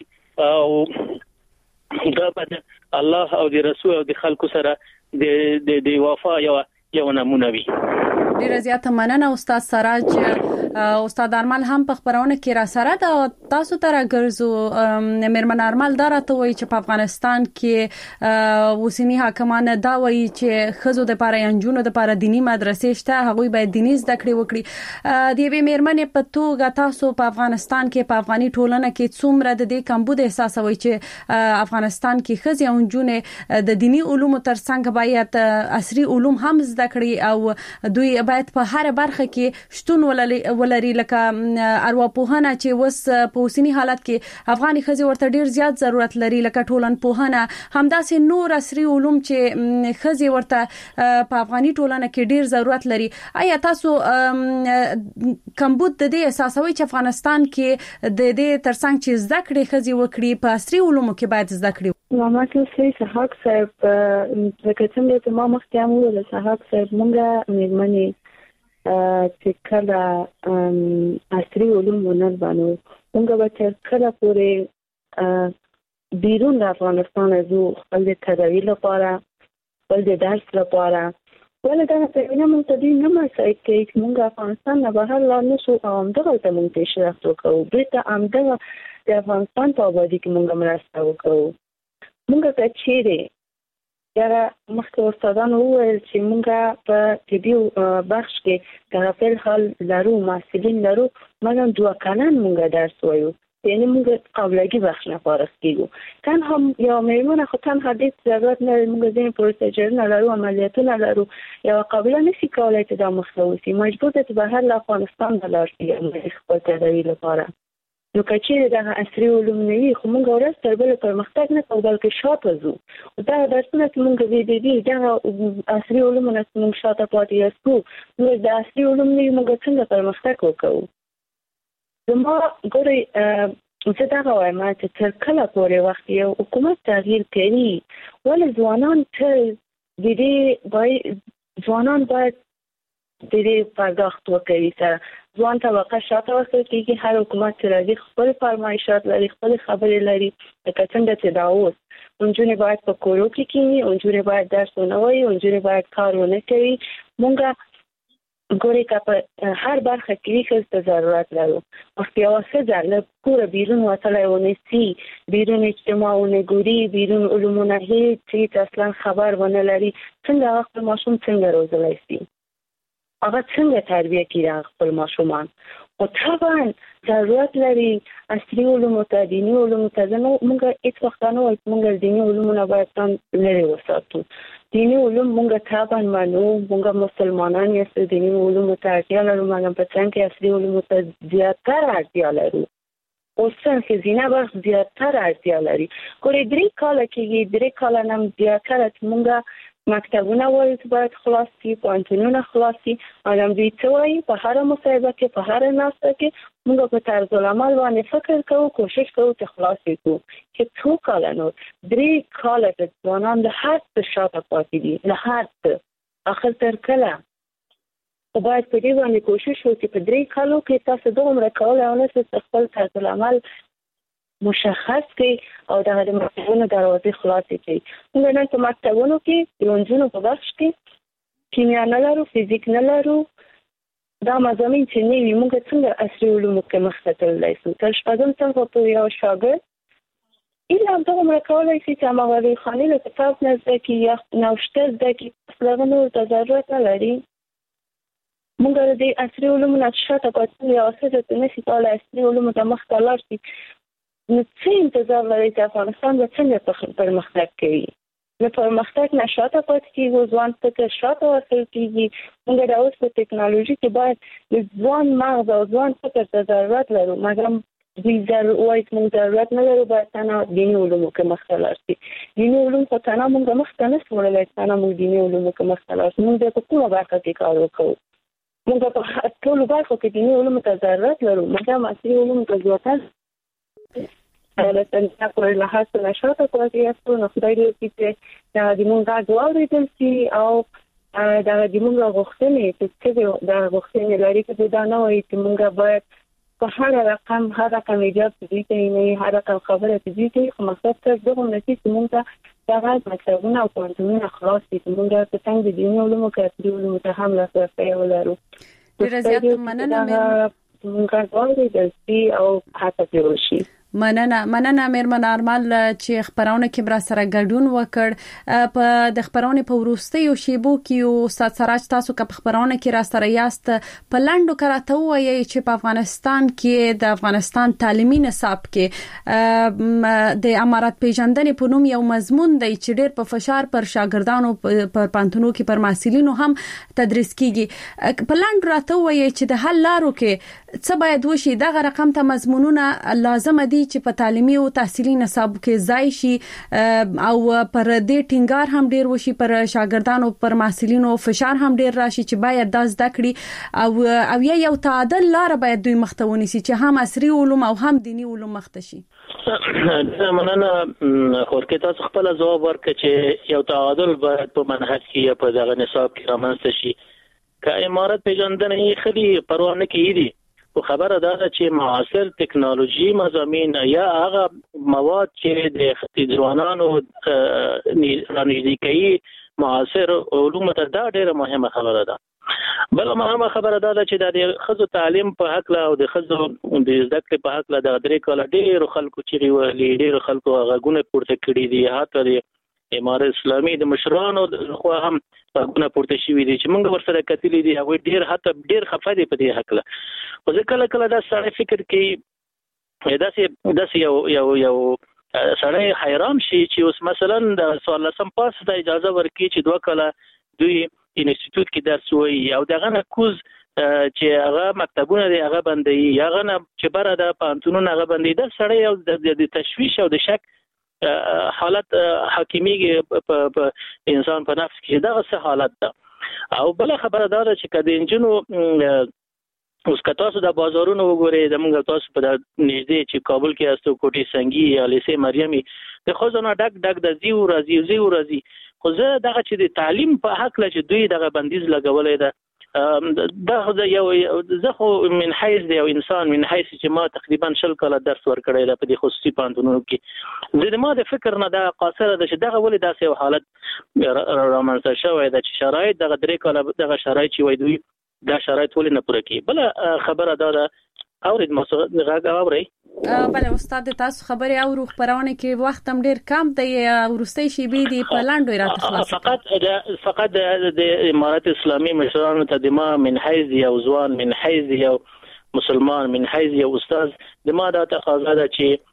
او دا به الله او د رسول او د خلکو سره د د وفا یو یو نمونه وي. ډیر زیات مننه استاد سراج. استاد ارمل هم په خبرونه کې را سره دا تاسو ته راګرځو میرمن ارمل دا راته وایي چې په افغانستان کې اوسنی حاکمان دا وایي چې خزو د لپاره انجونو د لپاره دینی مدرسې شته هغه باید دینی زده کړې وکړي. د یوې میرمن په توګه تاسو په افغانستان کې په افغاني ټولنه کې څومره د دې کمبود احساس وایي چې افغانستان کې خزي او انجونې د دینی علومو ترڅنګ باید عصري علوم هم زده کړي او دوی باید په هر برخه کې شتون ولري ولري لکه ارواپوهنه چې وس په اوسنی حالت کې افغاني خزي ورته ډیر زیات ضرورت لري لکه ټولنپوهنه همداسې نور عصري علوم چې خزي ورته په افغاني ټولنه کې ډیر ضرورت لري. آیا تاسو کمبود د دې احساسوي چې افغانستان کې د دې ترڅنګ چې زده کړې خزي وکړي په عصري علومو کې باید زده کړي؟ ما ته څه صحاق صاحب لکه څنګه چې ما مخکې هم ویل صحاق صاحب مونږه مېرمنې چې کله عصري علوم ونه بانو مونږ به تر کله پورې بیرون د افغانستان ازو خپل د تداوی لپاره خپل د درس لپاره ولې دا څه نه مونږ ته دې نه مسایل کې مونږ افغانستان نه بهر لا نشو او دغه ته مونږ پیشرفت وکړو بیرته همدغه د افغانستان په آبادی کې مونږ مرسته وکړو. مونږ ته چیرې یاره مخکې استادانو وویل چې مونږ په طبي بخش کې د غفل حال لرو محصلین لرو مګر دوه کلن مونږ درس وایو یعنی مونږ قابلګي بخش نه فارغ کیږو کان هم یو میمونه خو تنها دې ضرورت نه مونږ ځین پروسیجر نه لرو عملیاتونه لرو یو قابل نشي کولای چې دا مخلوصي مجبور ده چې بهر له افغانستان بلار شي خپل تداوی لپاره. نو کچې دا عصري علوم نه وي خو موږ ورځ تر بل پرمختګ نه کوو بلکې شاته ځو او دا درسونه چې موږ وی دی دی دا عصري علوم نه موږ شاته پاتې یو نو دا عصري علوم نه موږ څنګه پرمختګ وکړو. زما ګوري چې دا وایم چې تر کله پورې وخت یو حکومت تغییر کوي ولې ځوانان ته د دې باید ځوانان باید د دې پرداخت وکړي سره ځوان طبقه شاته ورکړل کېږي. هر حکومت چې راځي خپل فرمایشات لري خپل خبرې لري لکه څنګه چې دا اوس نجونې باید په کورو کې کېني نجونې باید درس ونه وایي نجونې باید کار ونه کوي. مونږ ګوري که په هر برخه کې ښځو ته ضرورت لرو وخت یوه ښځه له کوره بیرون وتلی ونیسي بیرون اجتماع ونه ګوري بیرون علومونه هېڅ هېڅ اصلا خبر ونه لري څنګه هغه خپل ماشوم څنګه روزلی شي هغه څنګه تربیه کړي خپل ماشومان. او طبعا ضرورت لري عصري علوم ته دیني علوم ته زمو موږ هیڅ وخت نه وایو موږ دیني علوم نه باید څنګه لري وساتو. دیني علوم موږ طبعا مانو موږ مسلمانان یې دیني علوم ته اړتیا لرو مګر په څنګه کې عصري علوم ته زیاتره اړتیا لرو او څنګه زینه به زیاتره اړتیا لري. ګورې درې کاله کې درې کاله نم زیاتره موږ مکتبونه وایي باید خلاص شي، پوهنتونونه خلاص شي. آدم دوی څه وایي په هر مصاحبه کې، په هر ناسته کې موږ په طرز العمل باندې فکر کوو، کوشش کوو چې خلاص کړو. چې څو کاله نور درې کاله د ځوانان د هر څه شاته پاتې دي، له هر څه اخر تر کله باید په دې باندې کوشش وکړو چې په درې کالو کې تاسو دومره کولای او نه خپل طرز العمل مشخص کړي او د مکتبونو دروازې خلاصې کړي. موږ نن په مکتبونو کې د نجونو په بخش کې کیمیا نه لرو، فزیک نه لرو. دا مضامین چې نه وي موږ څنګه عصري علومو کې مخته تللی شو؟ تر شپږم صنف پورې یو شاګرد ایله همدغومره کولی شي چې هماغه خانې له کتاب نه زده کړي یا نوشته زده کړي، له هغه نور ته ضرورت نه لري. موږ د دې عصري علومو نه شاته پاتې یو څه ته نشي کولی عصري علومو ته مخته لاړ شي. نو څه انتظار لري چې افغانستان به څنګه پرمختګ کوي؟ د پرمختګ نه شاته پاتې کېږي، ځوان فکر شاته وصل کېږي. موږ د اوس په ټکنالوژي کې باید د ځوان مغز او ځوان فکر ته ضرورت لرو، مګر دوی ضرورت وایي موږ ضرورت نه لرو، باید تنها دیني علومو کې مخته لاړ شي. دیني علوم خو تنها موږ مخته نه شو وړلی، تنها موږ دیني علومو کې مخته لاړ شو. موږ بیا په کومه برخه کې کار وکړو؟ موږ په ټولو برخو کې دیني علومو ته ضرورت لرو، مګر عصري علومو ته زیاتره د تنظیم پر لحاظ نه شاته پاتې یاستو. نو خدای دې وکړي چې دا د موږ غږ واورېدل شي او دا د موږ غوښتنې چې دا غوښتنې لري چې دا نه وایي چې موږ باید په هر رقم هر رقم ایجاب تدوی کوي، نه هر رقم خبره تدوی کوي. خو مقصد ته دغه نتیجه چې موږ ته دغه مکتبونه او پوهنتونونه خلاص دي چې موږ په څنګه د دیني علومو کې عصري علومو ته هم لاسرسی ولرو. ډېره زیاته مننه موږ واورېدل شي او هڅه پرې وشي. مننه مننه میرمن ارمل چې خبرونه کې بر سره ګډون وکړ. په د خبرونه په وروستیو شیبو کې او استاد سراج تاسو که په خبرونه کې را سره یاست په لاندو کراته وایي چې په افغانستان کې د افغانستان تعلیمي نصاب کې د امارات پیژندنې په نوم یو مضمون دی چې ډېر په فشار پر شاګردانو پر پانتونو کې پر محصلینو هم تدریس کیږي. په لاندو راته وایي چې د حل لارو کې څه باید وشي؟ دغه رقم ته مضمونونه لازم دي چې په تعلیمي او تحصیلي نصاب کې ځای شي او پر دې ټینګار هم ډیر وشي، پر شاګردانو پر محصلینو فشار هم ډیر راشي چې باید دا زده کړي او او یا یو تعادل لار باید دوی مخته ونیسي چې هم عصري علوم او هم دینی علوم مخته شي. مننه خورکې تاسو خپل ځواب ورکړئ چې یو تعادل باید په منهج کې په دغه نصاب کې رامنځته شي. که امارات پیژندنې خلی پروا نه کوي خو خبره ده چې معاصر ټکنالوژي مضامین یا هغه مواد چې د ځوانانو رانږدې کوي معاصر علوم ته دا ډېره مهمه خبره ده. بل مهمه خبره ده چې د ښځو تعلیم په حق او د ښځو د زده کړې په حق د درې کاله ډېرو خلکو چې ویلي ډېرو خلکو غږونه پورته کړي دي، حتی د امارات اسلامي د مشرانو خو هم غږونه پورته شوي دي چې موږ ورسره کتلي دي. هغوی ډېر حتی ډېر خفه دي په دې هکله. خو زه کله کله دا سړی فکر کوي داسې داسې یو یو یو سړی حیران شي چې اوس مثلا د څوارلسم پاس ته اجازه ورکړي چې دوه کاله دوی انسټیټیوټ کې درس ووایي او دغه نه کوز چې هغه مکتبونه دي هغه بندوي، هغه نه چې بره د پوهنتونونه هغه بندوي. دا سړی یو د تشویش او د شک حالت حاکمیږي په انسان په نفس کې. دغه څه حالت ده. او بل خبره دا ده چې کله انجنونو اوس که تاسو د بازارونو وګورئ، د موږ تاسو په نږدې چې کابل کې هستو کوټې سنگي یا لیسې مریمي د ښځو نه ډک ډک د زیو راځي زیو راځي. خو زه دغه چې د تعلیم په حق له چې دوی دغه بندیز لګولې ده دا خو یو زه خو من حیث د یو انسان من حیث چې ما تقریبا شل کاله درس ورکړی ده په دې خصوصي پوهنتونونو کې، زه ما د فکر نه دا قاصره ده چې دغه ولې داسې یو حالت رامنځته شوی ده چې شرایط دغه درې کاله دغه شرایط چې وایي دوی دا شرایط ولې نه پوره کوي. بل خبره دا ده اورید مسعود غږ اوري؟ بله استاد تاسو خبرې او خبرونه کې وخت هم ډیر کم دی، ورستۍ شی بي دي په لاندو راته خلاص. فقط فقط د امارات اسلامي مشرانو ته د ما من حیث یو ځوان من حیث یو مسلمان من حیث یو استاد د ما دا تقاضا ده چې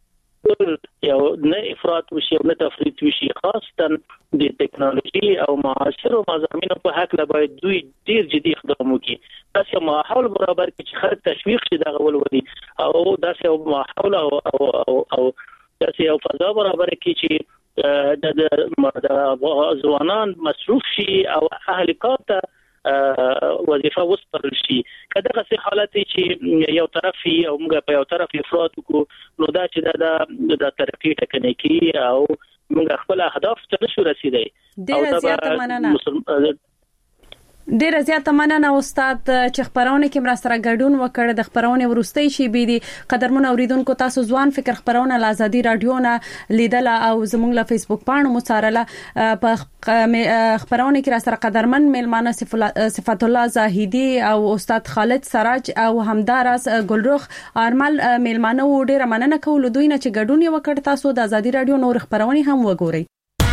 یو نه افراط وشي او نه تفریط وشي، خاصتا د ټکنالوژي او معاصرو مضامینو په حق له باید دوی ډیر جدي اقدام وکړي. داسې ماحول برابر کړي چې خلک تشویق شي دغه ولولي او داسې ماحول او او او داسې یو فضا برابر کړي چې د ځوانان مصروف شي او اهل کار ته وظیفه وسپارل شي. کله چې حالت چې یو طرفي او موږ په یو طرف افراط کو نو دا چې د ترقی ټکنیکی او موږ خپل اهداف ته نشو رسیدای. ډیره زیاته مننه ډیره زیاته مننه استاد چې خبرونه کې مرسته ګډون وکړ. د خبرونه ورستۍ شي بي دي قدرمن اوریدونکو تاسو ځوان فکر خبرونه ل ازادي رادیو نه لیدل او زموږ له فیسبوک پاڼو مصارله په خبرونه کې راستره قدرمن میلمانه صفات الله زاهدی او استاد خالد سراج او همدارس ګلروخ ارمل میلمانه و ډیره مننه کول دوی نه چې ګډون وکړ. تاسو د ازادي رادیو نور خبرونه هم وګورئ.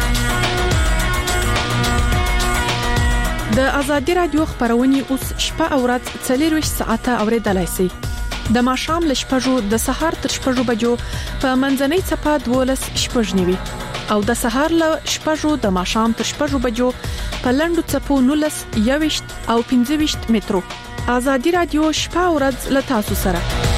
د ازادي رادیو خبرونه اوس شپه او ورځ څلور ساعته اوریدلای شئ. د ماښام ل شپږو د سهار تر شپږو بجو په منځنۍ صفه دولس شپږنیوي او د سهار ل شپږو د ماښام تر شپږو بجو په لندو صفو نولس یويشت او پنځه ویشت مترو. ازادي رادیو شپه او ورځ ل تاسو سره.